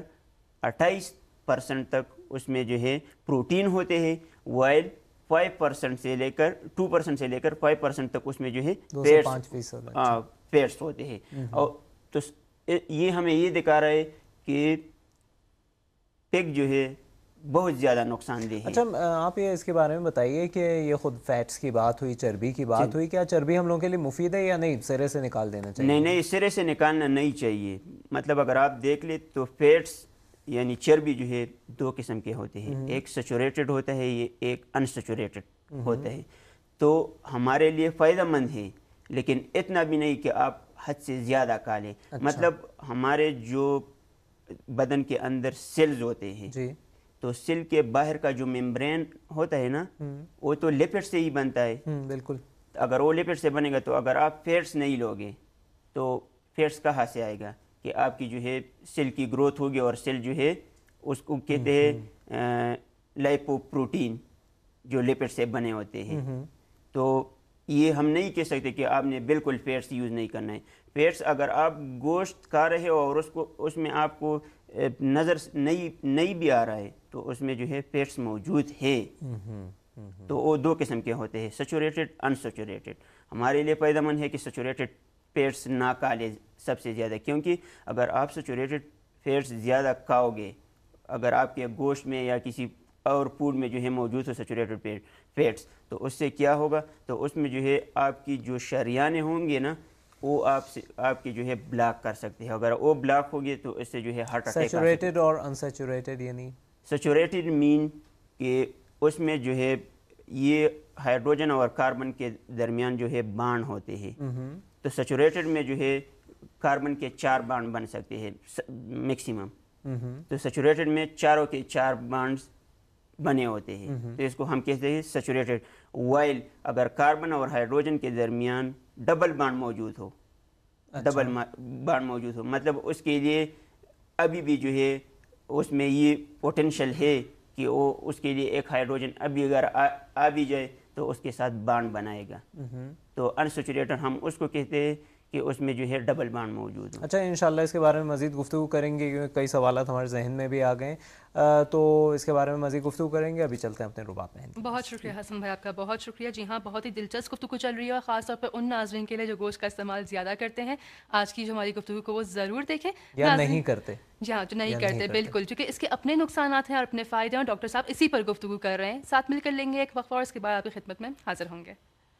28% تک اس میں جو ہے پروٹین ہوتے ہیں. وائل 5% سے لے کر 2% سے لے کر 5% تک اس میں جو ہے فیٹس ہوتے ہیں. اور تو یہ ہمیں یہ دکھا رہا ہے کہ پگ جو ہے بہت زیادہ نقصان دہ ہے. اچھا آپ یہ اس کے بارے میں بتائیے کہ یہ خود فیٹس کی بات ہوئی, چربی کی بات ہوئی, کیا چربی ہم لوگوں کے لیے مفید ہے یا نہیں, سرے سے نکال دینا چاہیے؟ نہیں, سرے سے نکالنا نہیں چاہیے. مطلب اگر آپ دیکھ لیں تو فیٹس یعنی چربی جو ہے دو قسم کے ہوتے ہیں, ایک سیچوریٹڈ ہوتا ہے, یہ ایک انسیچوریٹڈ ہوتا ہے. تو ہمارے لیے فائدہ مند ہے, لیکن اتنا بھی نہیں کہ آپ حد سے زیادہ کھا لیں. مطلب ہمارے جو بدن کے اندر سیلز ہوتے ہیں, تو سیل کے باہر کا جو ممبرین ہوتا ہے نا, وہ تو لپڈ سے ہی بنتا ہے. بالکل. اگر وہ لپڈ سے بنے گا تو اگر آپ فیٹس نہیں لوگے تو فیٹس کہاں سے آئے گا کہ آپ کی جو ہے سیل کی گروتھ ہوگی, اور سیل جو ہے اس کو کہتے ہیں لائپو پروٹین جو لپڈ سے بنے ہوتے ہیں. تو یہ ہم نہیں کہہ سکتے کہ آپ نے بالکل فیٹس یوز نہیں کرنا ہے. فیٹس اگر آپ گوشت کھا رہے ہو اور اس میں آپ کو نظر نہیں بھی آ رہا ہے تو اس میں جو ہے فیٹس موجود ہے. تو وہ دو قسم کے ہوتے ہیں, سیچوریٹڈ, انسیچوریٹڈ. ہمارے لیے فائدہ مند ہے کہ سیچوریٹڈ فیٹس نہ کھا لیں سب سے زیادہ, کیونکہ اگر آپ سیچوریٹڈ فیٹس زیادہ کھاؤ گے, اگر آپ کے گوشت میں یا کسی اور فوڈ میں جو ہے موجود ہو سیچوریٹڈ فیٹس, تو اس سے کیا ہوگا, تو اس میں جو ہے آپ کی جو شریانیں ہوں گے نا, وہ آپ کی جو ہے بلاک کر سکتے ہیں. اگر وہ بلاک ہوگی تو اس سے جو ہے ہارٹ اٹیک. سیچوریٹڈ اور انسیچوریٹڈ یعنی سیچوریٹڈ مین کہ اس میں جو ہے یہ ہائیڈروجن اور کاربن کے درمیان جو ہے بانڈ ہوتے ہیں. تو سیچوریٹڈ میں جو ہے کاربن کے 4 بانڈ بن سکتے ہیں میکسیمم. تو سیچوریٹڈ میں چاروں کے 4 بانڈز بنے ہوتے ہیں, تو اس کو ہم کہتے ہیں سیچوریٹڈ. وائل اگر کاربن اور ہائیڈروجن کے درمیان ڈبل بانڈ موجود ہو, ڈبل بانڈ موجود ہو, مطلب اس کے لیے ابھی بھی جو ہے اس میں یہ پوٹینشیل ہے کہ وہ اس کے لیے ایک ہائیڈروجن ابھی اگر آ بھی جائے تو اس کے ساتھ بانڈ بنائے گا. تو انسیچوریٹڈ ہم اس کو کہتے ہیں کہ اس میں جو ہے ڈبل بانڈ موجود ہو. اچھا انشاءاللہ اس کے بارے میں مزید گفتگو کریں گے, کیونکہ کئی سوالات ہمارے ذہن میں بھی آ گئے, تو اس کے بارے میں مزید گفتگو کریں گے. ابھی چلتے ہیں اپنے رباط میں. بہت شکریہ حسن بھائی, آپ کا بہت شکریہ. جی ہاں, بہت ہی دلچسپ گفتگو چل رہی ہے, اور خاص طور پہ ان ناظرین کے لیے جو گوشت کا استعمال زیادہ کرتے ہیں. آج کی جو ہماری گفتگو کو وہ ضرور دیکھیں, یا نہیں کرتے. جی ہاں, جو نہیں کرتے, بالکل, چونکہ اس کے اپنے نقصانات ہیں اور اپنے فائدے ہیں. ڈاکٹر صاحب اسی پر گفتگو کر رہے ہیں. ساتھ مل کر لیں گے ایک وقفہ, اور اس کے بعد آپ کی خدمت میں حاضر ہوں گے.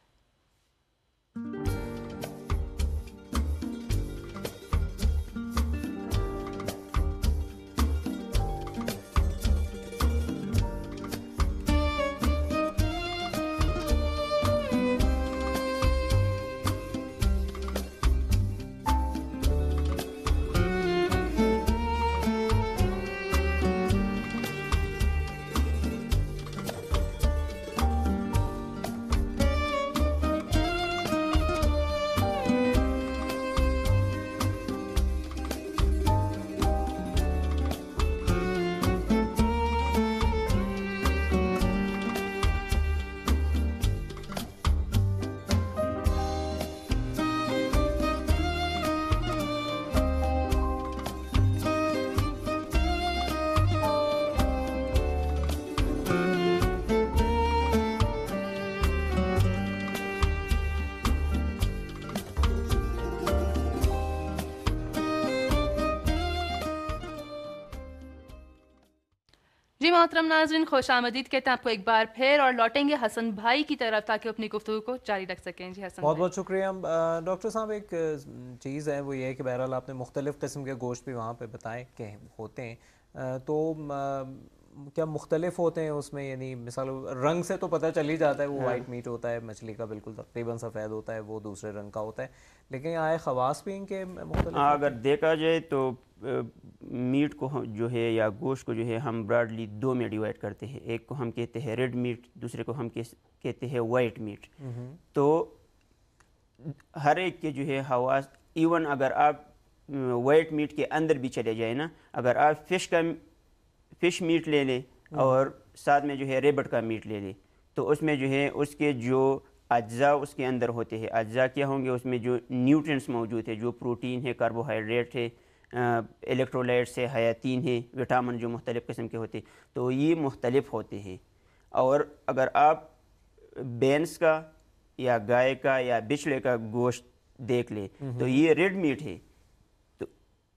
جی محترم ناظرین, خوش آمدید کہتے ہیں آپ کو ایک بار پھر, اور لوٹیں گے حسن بھائی کی طرف تاکہ اپنی گفتگو کو جاری رکھ سکیں. جی حسن, بہت بہت شکریہ. ڈاکٹر صاحب ایک چیز ہے, وہ یہ ہے کہ بہرحال آپ نے مختلف قسم کے گوشت بھی وہاں پہ بتائے کہ ہوتے ہیں, تو کیا مختلف ہوتے ہیں اس میں, یعنی مثال رنگ سے تو پتہ چل ہی جاتا ہے وہ وائٹ میٹ ہوتا ہے مچھلی کا, بالکل تقریباً سفید ہوتا ہے, وہ دوسرے رنگ کا ہوتا ہے, لیکن آئے خواص بھی ان کے مختلف؟ اگر دیکھا جائے تو میٹ کو جو ہے یا گوشت کو جو ہے ہم براڈلی 2 میں ڈیوائڈ کرتے ہیں. ایک کو ہم کہتے ہیں ریڈ میٹ, دوسرے کو ہم کہتے ہیں وائٹ میٹ. تو ہر ایک کے جو ہے خواص, ایون اگر آپ وائٹ میٹ کے اندر بھی چلے جائیں نا, اگر آپ فش میٹ لے لیں اور ساتھ میں جو ہے ریبٹ کا میٹ لے لیں, تو اس میں جو ہے اس کے جو اجزاء اس کے اندر ہوتے ہیں, اجزاء کیا ہوں گے, اس میں جو نیوٹرینٹس موجود ہے, جو پروٹین ہے, کاربوہائیڈریٹ ہے, الیکٹرولائٹس ہے, حیاتین ہے, وٹامن جو مختلف قسم کے ہوتے ہیں, تو یہ مختلف ہوتے ہیں. اور اگر آپ بینس کا یا گائے کا یا بچڑے کا گوشت دیکھ لیں تو یہ ریڈ میٹ ہے,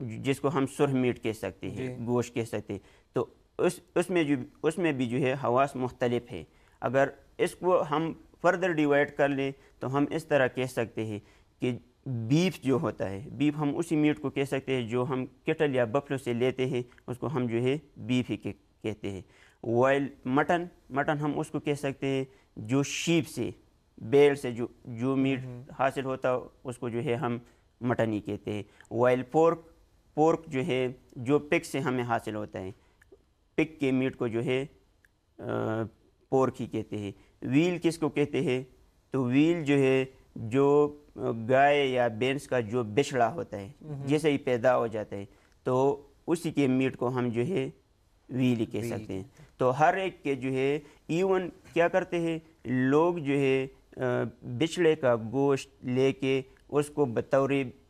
جس کو ہم سرخ میٹ کہہ سکتے ہیں, گوشت کہہ سکتے ہیں, تو اس میں بھی جو ہے حواس مختلف ہے. اگر اس کو ہم فردر ڈیوائڈ کر لیں تو ہم اس طرح کہہ سکتے ہیں کہ بیف جو ہوتا ہے, بیف ہم اسی میٹ کو کہہ سکتے ہیں جو ہم کٹل یا بفلو سے لیتے ہیں, اس کو ہم جو ہے بیف ہی کہتے ہیں. وائل مٹن ہم اس کو کہہ سکتے ہیں جو شیپ سے, بیل سے جو میٹ حاصل ہوتا اس کو جو ہے ہم مٹن ہی کہتے ہیں. وائل پورک جو ہے جو پگ سے ہمیں حاصل ہوتا ہے, پگ کے میٹ کو جو ہے پورک ہی کہتے ہیں. ویل کس کو کہتے ہیں؟ تو ویل جو ہے جو گائے یا بھینس کا جو بچڑا ہوتا ہے, جیسے ہی پیدا ہو جاتا ہے تو اسی کے میٹ کو ہم جو ہے ویل ہی کہہ سکتے ہیں. تو ہر ایک کے جو ہے ایون کیا کرتے ہیں لوگ جو ہے بچڑے کا گوشت لے کے اس کو بطور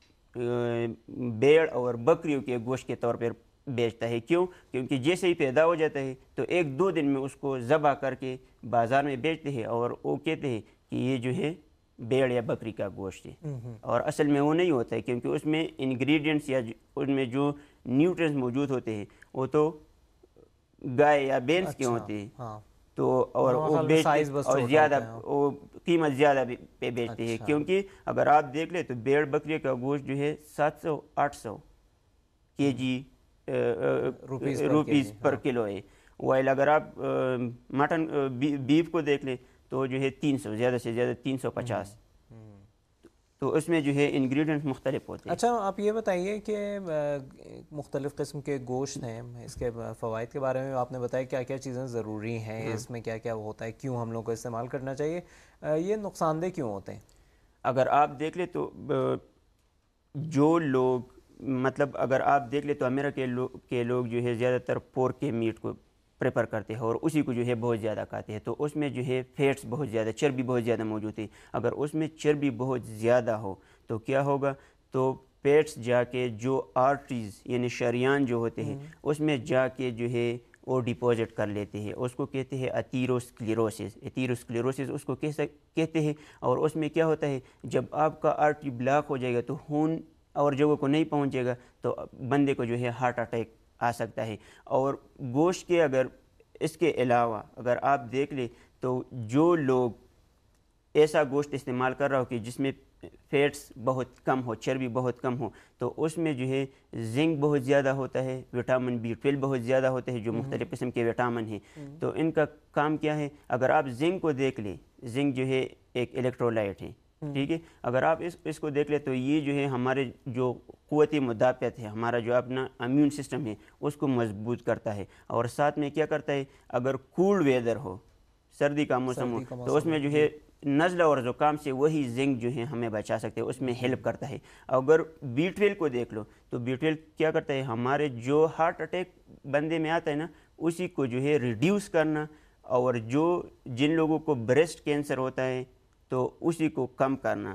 بیڑ اور بکریوں کے گوشت کے طور پر بیچتا ہے. کیوں؟ کیونکہ جیسے ہی پیدا ہو جاتا ہے تو 1-2 دن میں اس کو ذبح کر کے بازار میں بیچتے ہیں اور وہ کہتے ہیں کہ یہ جو ہے بیڑ یا بکری کا گوشت ہے, اور اصل میں وہ نہیں ہوتا ہے کیونکہ اس میں انگریڈینٹس یا ان میں جو نیوٹرینز موجود ہوتے ہیں وہ تو گائے یا بھینس کے ہوتے ہیں. تو اور وہ بیچتے اور زیادہ وہ قیمت زیادہ پہ بیچتے ہیں, کیونکہ اگر آپ دیکھ لیں تو بیڑ بکری کا گوشت جو ہے 700-800 کے جی روپیز پر کلو ہے. وائل اگر آپ مٹن بیف کو دیکھ لیں تو جو ہے 300, زیادہ سے زیادہ 350. تو اس میں جو ہے انگریڈینٹ مختلف ہوتے ہیں. اچھا آپ یہ بتائیے کہ مختلف قسم کے گوشت ہیں, اس کے فوائد کے بارے میں آپ نے بتایا کیا کیا چیزیں ضروری ہیں, اس میں کیا کیا ہوتا ہے, کیوں ہم لوگ کو استعمال کرنا چاہیے, یہ نقصان دہ کیوں ہوتے ہیں؟ اگر آپ دیکھ لیں تو جو لوگ مطلب اگر آپ دیکھ لیں تو امریکہ کے لوگ جو ہے زیادہ تر پورک کے میٹ کو پریفر کرتے ہیں اور اسی کو جو ہے بہت زیادہ کھاتے ہیں. تو اس میں جو ہے فیٹس بہت زیادہ, چربی بہت زیادہ موجود ہے. اگر اس میں چربی بہت زیادہ ہو تو کیا ہوگا, تو پیٹس جا کے جو آرٹریز یعنی شریان جو ہوتے ہیں اس میں جا کے جو ہے وہ ڈپوزٹ کر لیتے ہیں. اس کو کہتے ہیں ایتھیروسکلیروسس. ایتھیروسکلیروسس اس کو کہتے ہیں. اور اس میں کیا ہوتا ہے, جب آپ کا آرٹری بلاک ہو جائے گا تو خون اور جگہوں کو نہیں پہنچے گا تو بندے کو جو ہے ہارٹ اٹیک آ سکتا ہے. اور گوشت کے اگر اس کے علاوہ اگر آپ دیکھ لیں تو جو لوگ ایسا گوشت استعمال کر رہا ہو کہ جس میں فیٹس بہت کم ہو, چربی بہت کم ہو, تو اس میں جو ہے زنک بہت زیادہ ہوتا ہے, وٹامن B12 بہت زیادہ ہوتے ہیں جو مختلف قسم کے وٹامن ہیں. تو ان کا کام کیا ہے, اگر آپ زنک کو دیکھ لیں, زنک جو ہے ایک الیکٹرولائٹ ہے, ٹھیک ہے. اگر آپ اس کو دیکھ لیں تو یہ جو ہے ہمارے جو قوت مدافعت ہے, ہمارا جو اپنا امیون سسٹم ہے اس کو مضبوط کرتا ہے. اور ساتھ میں کیا کرتا ہے, اگر کولڈ ویدر ہو, سردی کا موسم ہو, تو اس میں جو ہے نزلہ اور زکام سے وہی زنک جو ہے ہمیں بچا سکتے ہیں, اس میں ہیلپ کرتا ہے. اگر B12 کو دیکھ لو تو B12 کیا کرتا ہے, ہمارے جو ہارٹ اٹیک بندے میں آتا ہے نا اسی کو جو ہے ریڈیوس کرنا, اور جو جن لوگوں کو بریسٹ کینسر ہوتا ہے تو اسی کو کم کرنا.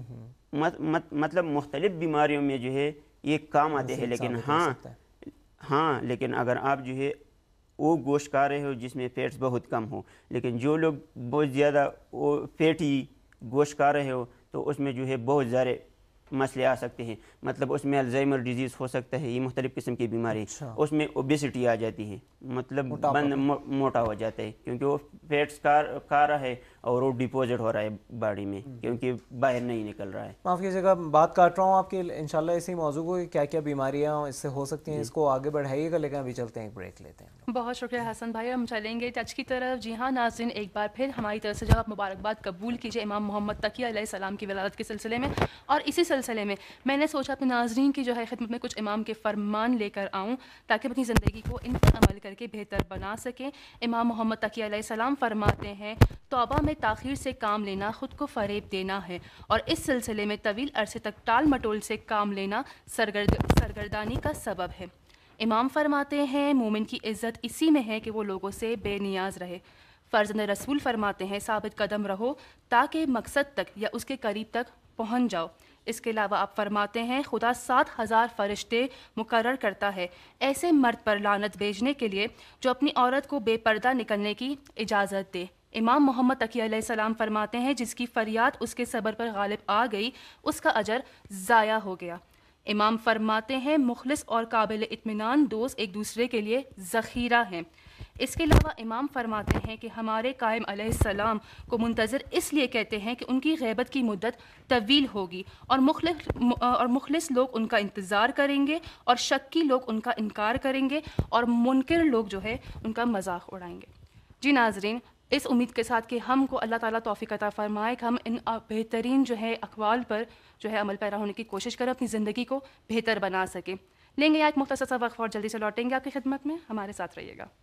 مطلب مختلف بیماریوں میں جو ہے یہ کام آتے ہیں. لیکن ہاں لیکن اگر آپ جو ہے وہ گوشت کھا رہے ہو جس میں فیٹس بہت کم ہو, لیکن جو لوگ بہت زیادہ وہ فیٹی گوشت کھا رہے ہو تو اس میں جو ہے بہت سارے مسئلے آ سکتے ہیں. مطلب اس میں الزائمر ڈیزیز ہو سکتا ہے, یہ مختلف قسم کی بیماری. اس میں اوبیسٹی آ جاتی ہے, مطلب بند موٹا ہو جاتا ہے کیونکہ وہ فیٹس کھا رہا ہے اور وہ ڈپوزٹ ہو رہا ہے باڈی میں کیونکہ باہر نہیں نکل رہا ہے. معاف کیجیے گا بات کاٹ رہا ہوں آپ کی, انشاءاللہ اسی موضوع کو کیا کیا بیماریاں اس سے ہو سکتی ہیں اس کو آگے بڑھائیے گا, لیکن ابھی چلتے ہیں ایک بریک لیتے ہیں. بہت شکریہ حسن بھائی, ہم چلیں گے ٹچ کی طرف. جی ہاں ناظرین, ایک بار پھر ہماری طرف سے جواب مبارکباد قبول کیجیے امام محمد تقی علیہ السلام کی ولادت کے سلسلے میں. اور اسی سلسلے میں نے سوچا اپنے ناظرین کی جو ہے خدمت میں کچھ امام کے فرمان لے کر آؤں تاکہ اپنی زندگی کو ان پر عمل کر کے بہتر بنا سکیں. امام محمد تقی علیہ السلام فرماتے ہیں, توبہ میں تاخیر سے کام لینا خود کو فریب دینا ہے, اور اس سلسلے میں طویل عرصے تک ٹال مٹول سے کام لینا سرگردانی کا سبب ہے. امام فرماتے ہیں مومن کی عزت اسی میں ہے کہ وہ لوگوں سے بے نیاز رہے. فرزند رسول فرماتے ہیں ثابت قدم رہو تاکہ مقصد تک یا اس کے قریب تک پہنچ جاؤ. اس کے علاوہ آپ فرماتے ہیں خدا 7,000 فرشتے مقرر کرتا ہے ایسے مرد پر لعنت بھیجنے کے لیے جو اپنی عورت کو بے پردہ نکلنے کی اجازت دے. امام محمد تقی علیہ السلام فرماتے ہیں جس کی فریاد اس کے صبر پر غالب آ گئی اس کا اجر ضائع ہو گیا. امام فرماتے ہیں مخلص اور قابل اطمینان دوست ایک دوسرے کے لیے ذخیرہ ہیں۔ اس کے علاوہ امام فرماتے ہیں کہ ہمارے قائم علیہ السلام کو منتظر اس لیے کہتے ہیں کہ ان کی غیبت کی مدت طویل ہوگی اور مخلص لوگ ان کا انتظار کریں گے اور شکی لوگ ان کا انکار کریں گے اور منکر لوگ جو ہے ان کا مذاق اڑائیں گے۔ جی ناظرین، اس امید کے ساتھ کہ ہم کو اللہ تعالیٰ توفیق عطا فرمائے کہ ہم ان بہترین جو ہے اقوال پر جو ہے عمل پیرا ہونے کی کوشش کریں، اپنی زندگی کو بہتر بنا سکیں۔ لیں گے ایک مختصر سا وقفہ اور جلدی سے لوٹیں گے آپ کی خدمت میں، ہمارے ساتھ رہیے گا۔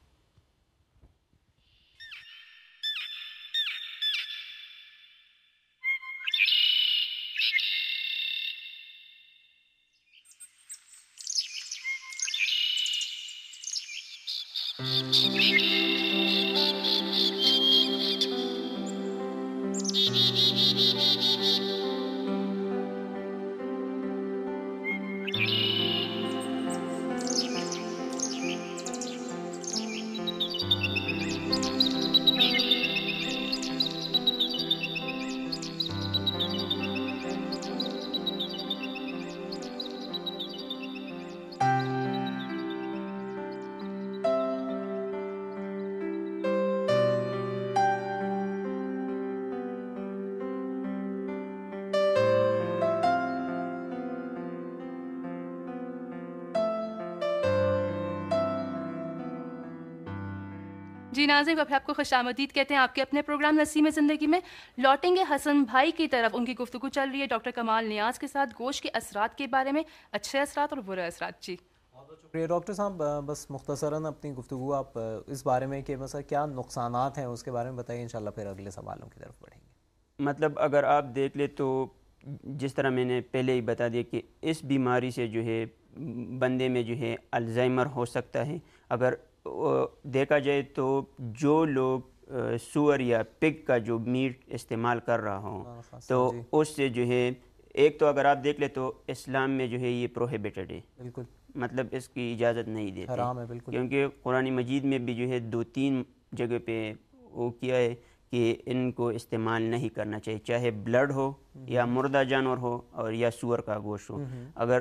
جی ناظرین، اب آپ کو خوش آمدید کہتے ہیں آپ کے اپنے پروگرام نسیم زندگی میں۔ لوٹیں گے حسن بھائی کی طرف، ان کی گفتگو چل رہی ہے ڈاکٹر کمال نیاز کے ساتھ گوشت کے اثرات کے بارے میں، اچھے اثرات اور برے اثرات۔ جی شکریہ ڈاکٹر صاحب، بس مختصراً اپنی گفتگو آپ اس بارے میں کہ مثلا کیا نقصانات ہیں اس کے بارے میں بتائیے، انشاءاللہ پھر اگلے سوالوں کی طرف بڑھیں گے۔ مطلب اگر آپ دیکھ لیں تو جس طرح میں نے پہلے ہی بتا دیا کہ اس بیماری سے جو ہے بندے میں جو ہے الزائمر ہو سکتا ہے۔ اگر دیکھا جائے تو جو لوگ سور یا پگ کا جو میٹ استعمال کر رہا ہوں تو اس سے جو ہے ایک تو اگر آپ دیکھ لیں تو اسلام میں جو ہے یہ پروہیبیٹڈ ہے، بالکل، مطلب اس کی اجازت نہیں دیتے، حرام ہے بالکل، کیونکہ قرآن مجید میں بھی جو ہے 2-3 جگہ پہ وہ کیا ہے کہ ان کو استعمال نہیں کرنا چاہیے، چاہے بلڈ ہو یا مردہ جانور ہو اور یا سور کا گوشت ہو۔ اگر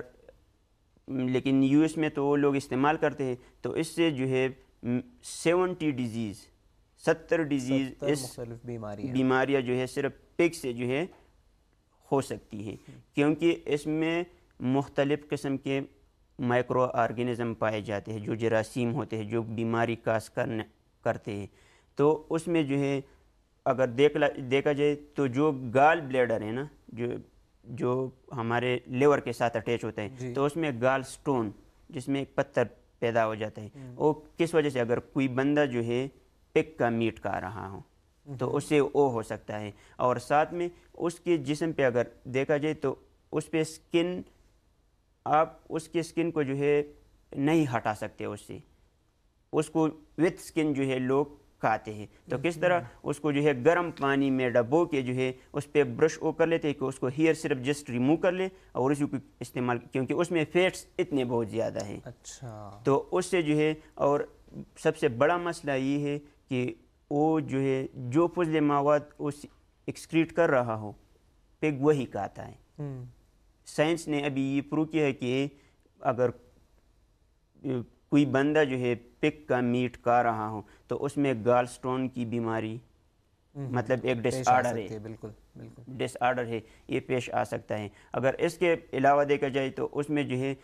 لیکن یو ایس میں تو وہ لوگ استعمال کرتے ہیں، تو اس سے جو ہے 70 ڈیزیز اس مختلف بیماریاں جو ہے صرف پگ سے جو ہے ہو سکتی ہے، کیونکہ اس میں مختلف قسم کے مائکرو آرگینزم پائے جاتے ہیں جو جراثیم ہوتے ہیں جو بیماری کاس کرتے ہیں۔ تو اس میں جو ہے اگر دیکھا جائے تو جو گال بلیڈر ہے نا، جو ہمارے لیور کے ساتھ اٹیچ ہوتا ہے، تو اس میں گال سٹون جس میں ایک پتھر پیدا ہو جاتا ہے، وہ کس وجہ سے اگر کوئی بندہ جو ہے پگ کا میٹ کھا رہا ہو تو اس سے وہ ہو سکتا ہے۔ اور ساتھ میں اس کے جسم پہ اگر دیکھا جائے تو اس پہ سکن، آپ اس کے سکن کو جو ہے نہیں ہٹا سکتے، اس کو وتھ سکن جو ہے لوگ کھاتے ہیں۔ تو کس طرح اس کو جو ہے گرم پانی میں ڈبو کے جو ہے اس پہ برش او کر لیتے ہیں کہ اس کو ہیئر صرف جسٹ ریموو کر لے اور اسی کو استعمال، کیونکہ اس میں فیٹس اتنے بہت زیادہ ہیں۔ اچھا، تو اس سے جو ہے، اور سب سے بڑا مسئلہ یہ ہے کہ وہ جو ہے جو فضلے مواد اس ایکسکریٹ کر رہا ہو پگ وہی کھاتا ہے۔ سائنس نے ابھی یہ پروو کیا ہے کہ اگر کوئی بندہ جو ہے پگ کا میٹ کھا رہا ہو تو اس میں گال سٹون کی بیماری، مطلب ایک ڈس آرڈر ہے، بالکل ڈس آرڈر ہے، یہ پیش آ سکتا ہے۔ اگر اس کے علاوہ دیکھا جائے تو اس میں جو ہے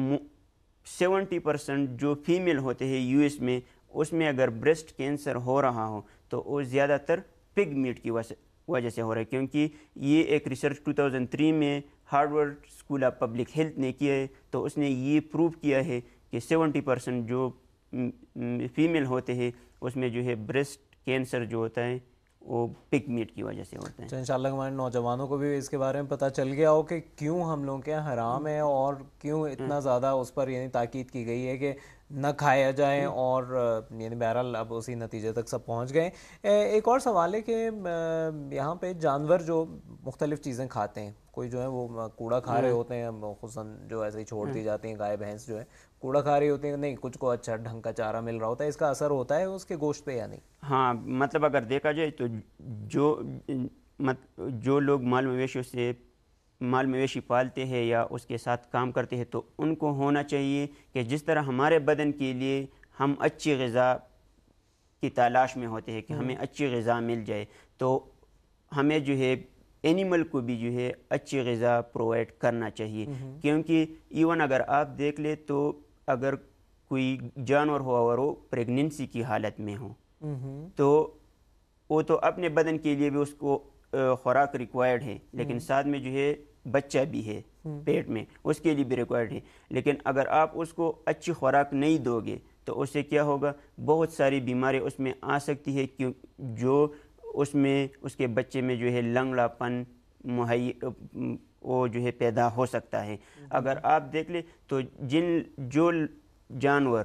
70% جو فیمیل ہوتے ہیں یو ایس میں، اس میں اگر بریسٹ کینسر ہو رہا ہو تو وہ زیادہ تر پگ میٹ کی وجہ سے ہو رہا ہے، کیونکہ یہ ایک ریسرچ 2003 میں Harvard school of public health نے کیا ہے، تو اس نے یہ پروو کیا ہے کہ 70% جو فیمیل ہوتے ہیں اس میں جو ہے بریسٹ کینسر جو ہوتا ہے وہ پگ میٹ کی وجہ سے ہوتا ہے۔ انشاءاللہ ہمارے نوجوانوں کو بھی اس کے بارے میں پتہ چل گیا ہو کہ کیوں ہم لوگوں کے یہاں حرام ہے اور کیوں اتنا زیادہ اس پر یعنی تاکید کی گئی ہے کہ نہ کھایا جائے، اور یعنی بہرحال اب اسی نتیجے تک سب پہنچ گئے۔ ایک اور سوال ہے کہ یہاں پہ جانور جو مختلف چیزیں کھاتے ہیں، کوئی جو ہے وہ کوڑا کھا رہے ہوتے ہیں، خصوصاً جو ایسے ہی چھوڑ دی جاتی ہیں، گائے بھینس جو ہے کوڑا کھا رہی ہوتی ہیں، نہیں کچھ کو اچھا ڈھنگ کا چارہ مل رہا ہوتا ہے، اس کا اثر ہوتا ہے اس کے گوشت پہ یا نہیں؟ ہاں، مطلب اگر دیکھا جائے تو جو لوگ مال مویشیوں سے مال مویشی پالتے ہیں یا اس کے ساتھ کام کرتے ہیں تو ان کو ہونا چاہیے کہ جس طرح ہمارے بدن کے لیے ہم اچھی غذا کی تلاش میں ہوتے ہیں کہ ہمیں اچھی غذا مل جائے، تو ہمیں جو ہے اینیمل کو بھی جو ہے اچھی غذا پرووائڈ کرنا چاہیے. کیونکہ ایون اگر آپ دیکھ لیں تو اگر کوئی جانور ہو اور وہ پریگننسی کی حالت میں ہو تو وہ تو اپنے بدن کے لیے بھی اس کو خوراک ریکوائرڈ ہے، لیکن ساتھ میں جو ہے بچہ بھی ہے پیٹ میں، اس کے لیے بھی ریکوائرڈ ہے. لیکن اگر آپ اس کو اچھی خوراک نہیں دو گے تو اس سے کیا ہوگا، بہت ساری بیماری اس میں آ سکتی ہے جو اس میں اس کے بچے میں جو ہے لنگڑا پن وہ جو ہے پیدا ہو سکتا ہے. اگر آپ دیکھ لیں تو جو جانور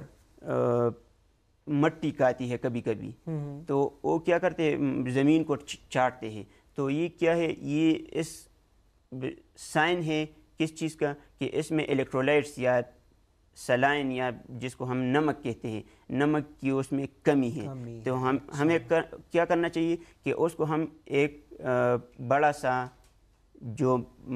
مٹی کھاتی ہے کبھی کبھی تو وہ کیا کرتے ہیں، زمین کو چاٹتے ہیں. تو یہ کیا ہے، یہ اس سائن ہے کس چیز کا کہ اس میں الیکٹرولائٹس یا سلائن یا جس کو ہم نمک کہتے ہیں، نمک کی اس میں کمی ہے. تو ہمیں کیا کرنا چاہیے کہ اس کو ہم ایک بڑا سا جو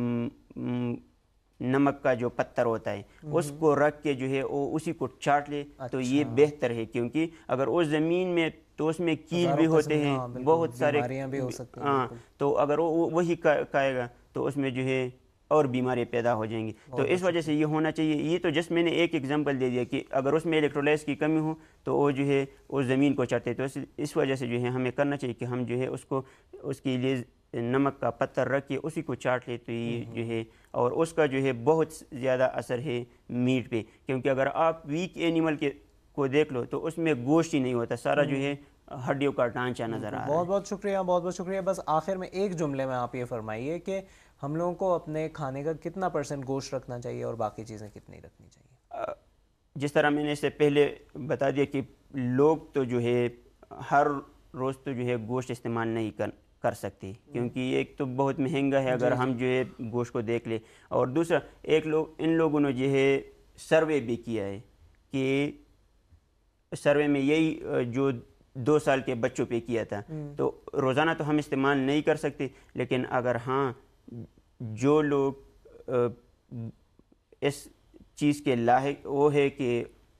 نمک کا جو پتھر ہوتا ہے اس کو رکھ کے جو ہے وہ اسی کو چاٹ لے تو یہ بہتر ہے. کیونکہ اگر وہ زمین میں تو اس میں کیل بھی ہوتے ہیں، بہت سارے بھی ہو سکتے ہیں. ہاں، تو اگر وہ وہی کھائے گا تو اس میں جو ہے اور بیماری پیدا ہو جائیں گی. تو اس وجہ سے یہ ہونا چاہیے. یہ تو جس میں نے ایک ایگزامپل دے دیا کہ اگر اس میں الیکٹرولائٹس کی کمی ہو تو وہ جو ہے وہ زمین کو چاٹتے. تو اس وجہ سے جو ہے ہمیں کرنا چاہیے کہ ہم جو ہے اس کے لیے نمک کا پتھر رکھ کے اسی کو چاٹ لے تو یہ جو ہے، اور اس کا جو ہے بہت زیادہ اثر ہے میٹ پہ. کیونکہ اگر آپ ویک اینیمل کو دیکھ لو تو اس میں گوشت ہی نہیں ہوتا، سارا جو ہے ہڈیوں کا ڈھانچہ نظر آ رہا ہے. بہت بہت شکریہ، بہت بہت شکریہ. بس آخر میں ایک جملے میں آپ یہ فرمائیے کہ ہم لوگوں کو اپنے کھانے کا کتنا % گوشت رکھنا چاہیے اور باقی چیزیں کتنی رکھنی چاہیے؟ جس طرح میں نے اس سے پہلے بتا دیا کہ لوگ تو جو ہے ہر روز تو جو ہے گوشت استعمال نہیں کر سکتے، کیونکہ ایک تو بہت مہنگا ہے اگر ہم جو ہے گوشت کو دیکھ لیں. اور دوسرا ان لوگوں نے جو ہے سروے بھی کیا ہے کہ سروے میں یہی جو 2 سال کے بچوں پہ کیا تھا. تو روزانہ تو ہم استعمال نہیں کر سکتے، لیکن اگر ہاں جو لوگ اس چیز کے لاحق وہ ہے کہ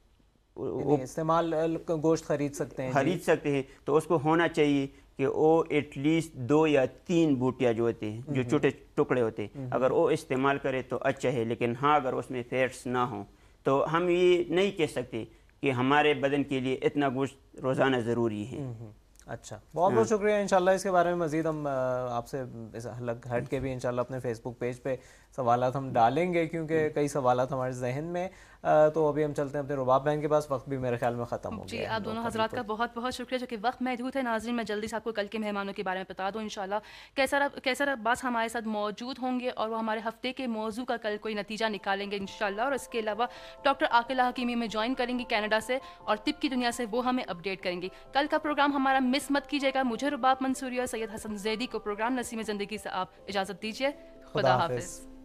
استعمال گوشت خرید سکتے ہیں تو اس کو ہونا چاہیے کہ وہ ایٹ لیسٹ 2 یا 3 بوٹیاں جو ہوتے ہیں جو چھوٹے ٹکڑے ہوتے ہیں اگر وہ استعمال کرے تو اچھا ہے. لیکن ہاں اگر اس میں فیٹس نہ ہوں تو ہم یہ نہیں کہہ سکتے کہ ہمارے بدن کے لیے اتنا گوشت روزانہ ضروری ہے. اچھا، بہت بہت شکریہ. انشاءاللہ اس کے بارے میں مزید ہم آپ سے الگ ہٹ کے بھی انشاءاللہ اپنے فیس بک پیج پہ سوالات ہم ڈالیں گے، کیونکہ کئی سوالات ہمارے ذہن میں. تو ابھی ہم چلتے ہیں اپنے رباب بہن کے پاس، وقت بھی میرے خیال میں ختم ہو گیا. جی، آپ دونوں حضرات کا بہت بہت شکریہ، جو کہ وقت محدود ہے. ناظرین، میں جلدی سے آپ کو کل کے مہمانوں کے بارے میں بتا دوں. انشاءاللہ کیسر عباس ہمارے ساتھ موجود ہوں گے اور وہ ہمارے ہفتے کے موضوع کا کل کوئی نتیجہ نکالیں گے انشاءاللہ. اور اس کے علاوہ ڈاکٹر عاقلہ حکیمی میں جوائن کریں گی کینیڈا سے، اور طب کی دنیا سے وہ ہمیں اپڈیٹ کریں گی. کل کا پروگرام ہمارا مس مت کیجیے گا. مجھے رباب منصوری اور سید حسن زیدی کو پروگرام نسیم زندگی سے آپ اجازت دیجیے. خدا حافظ.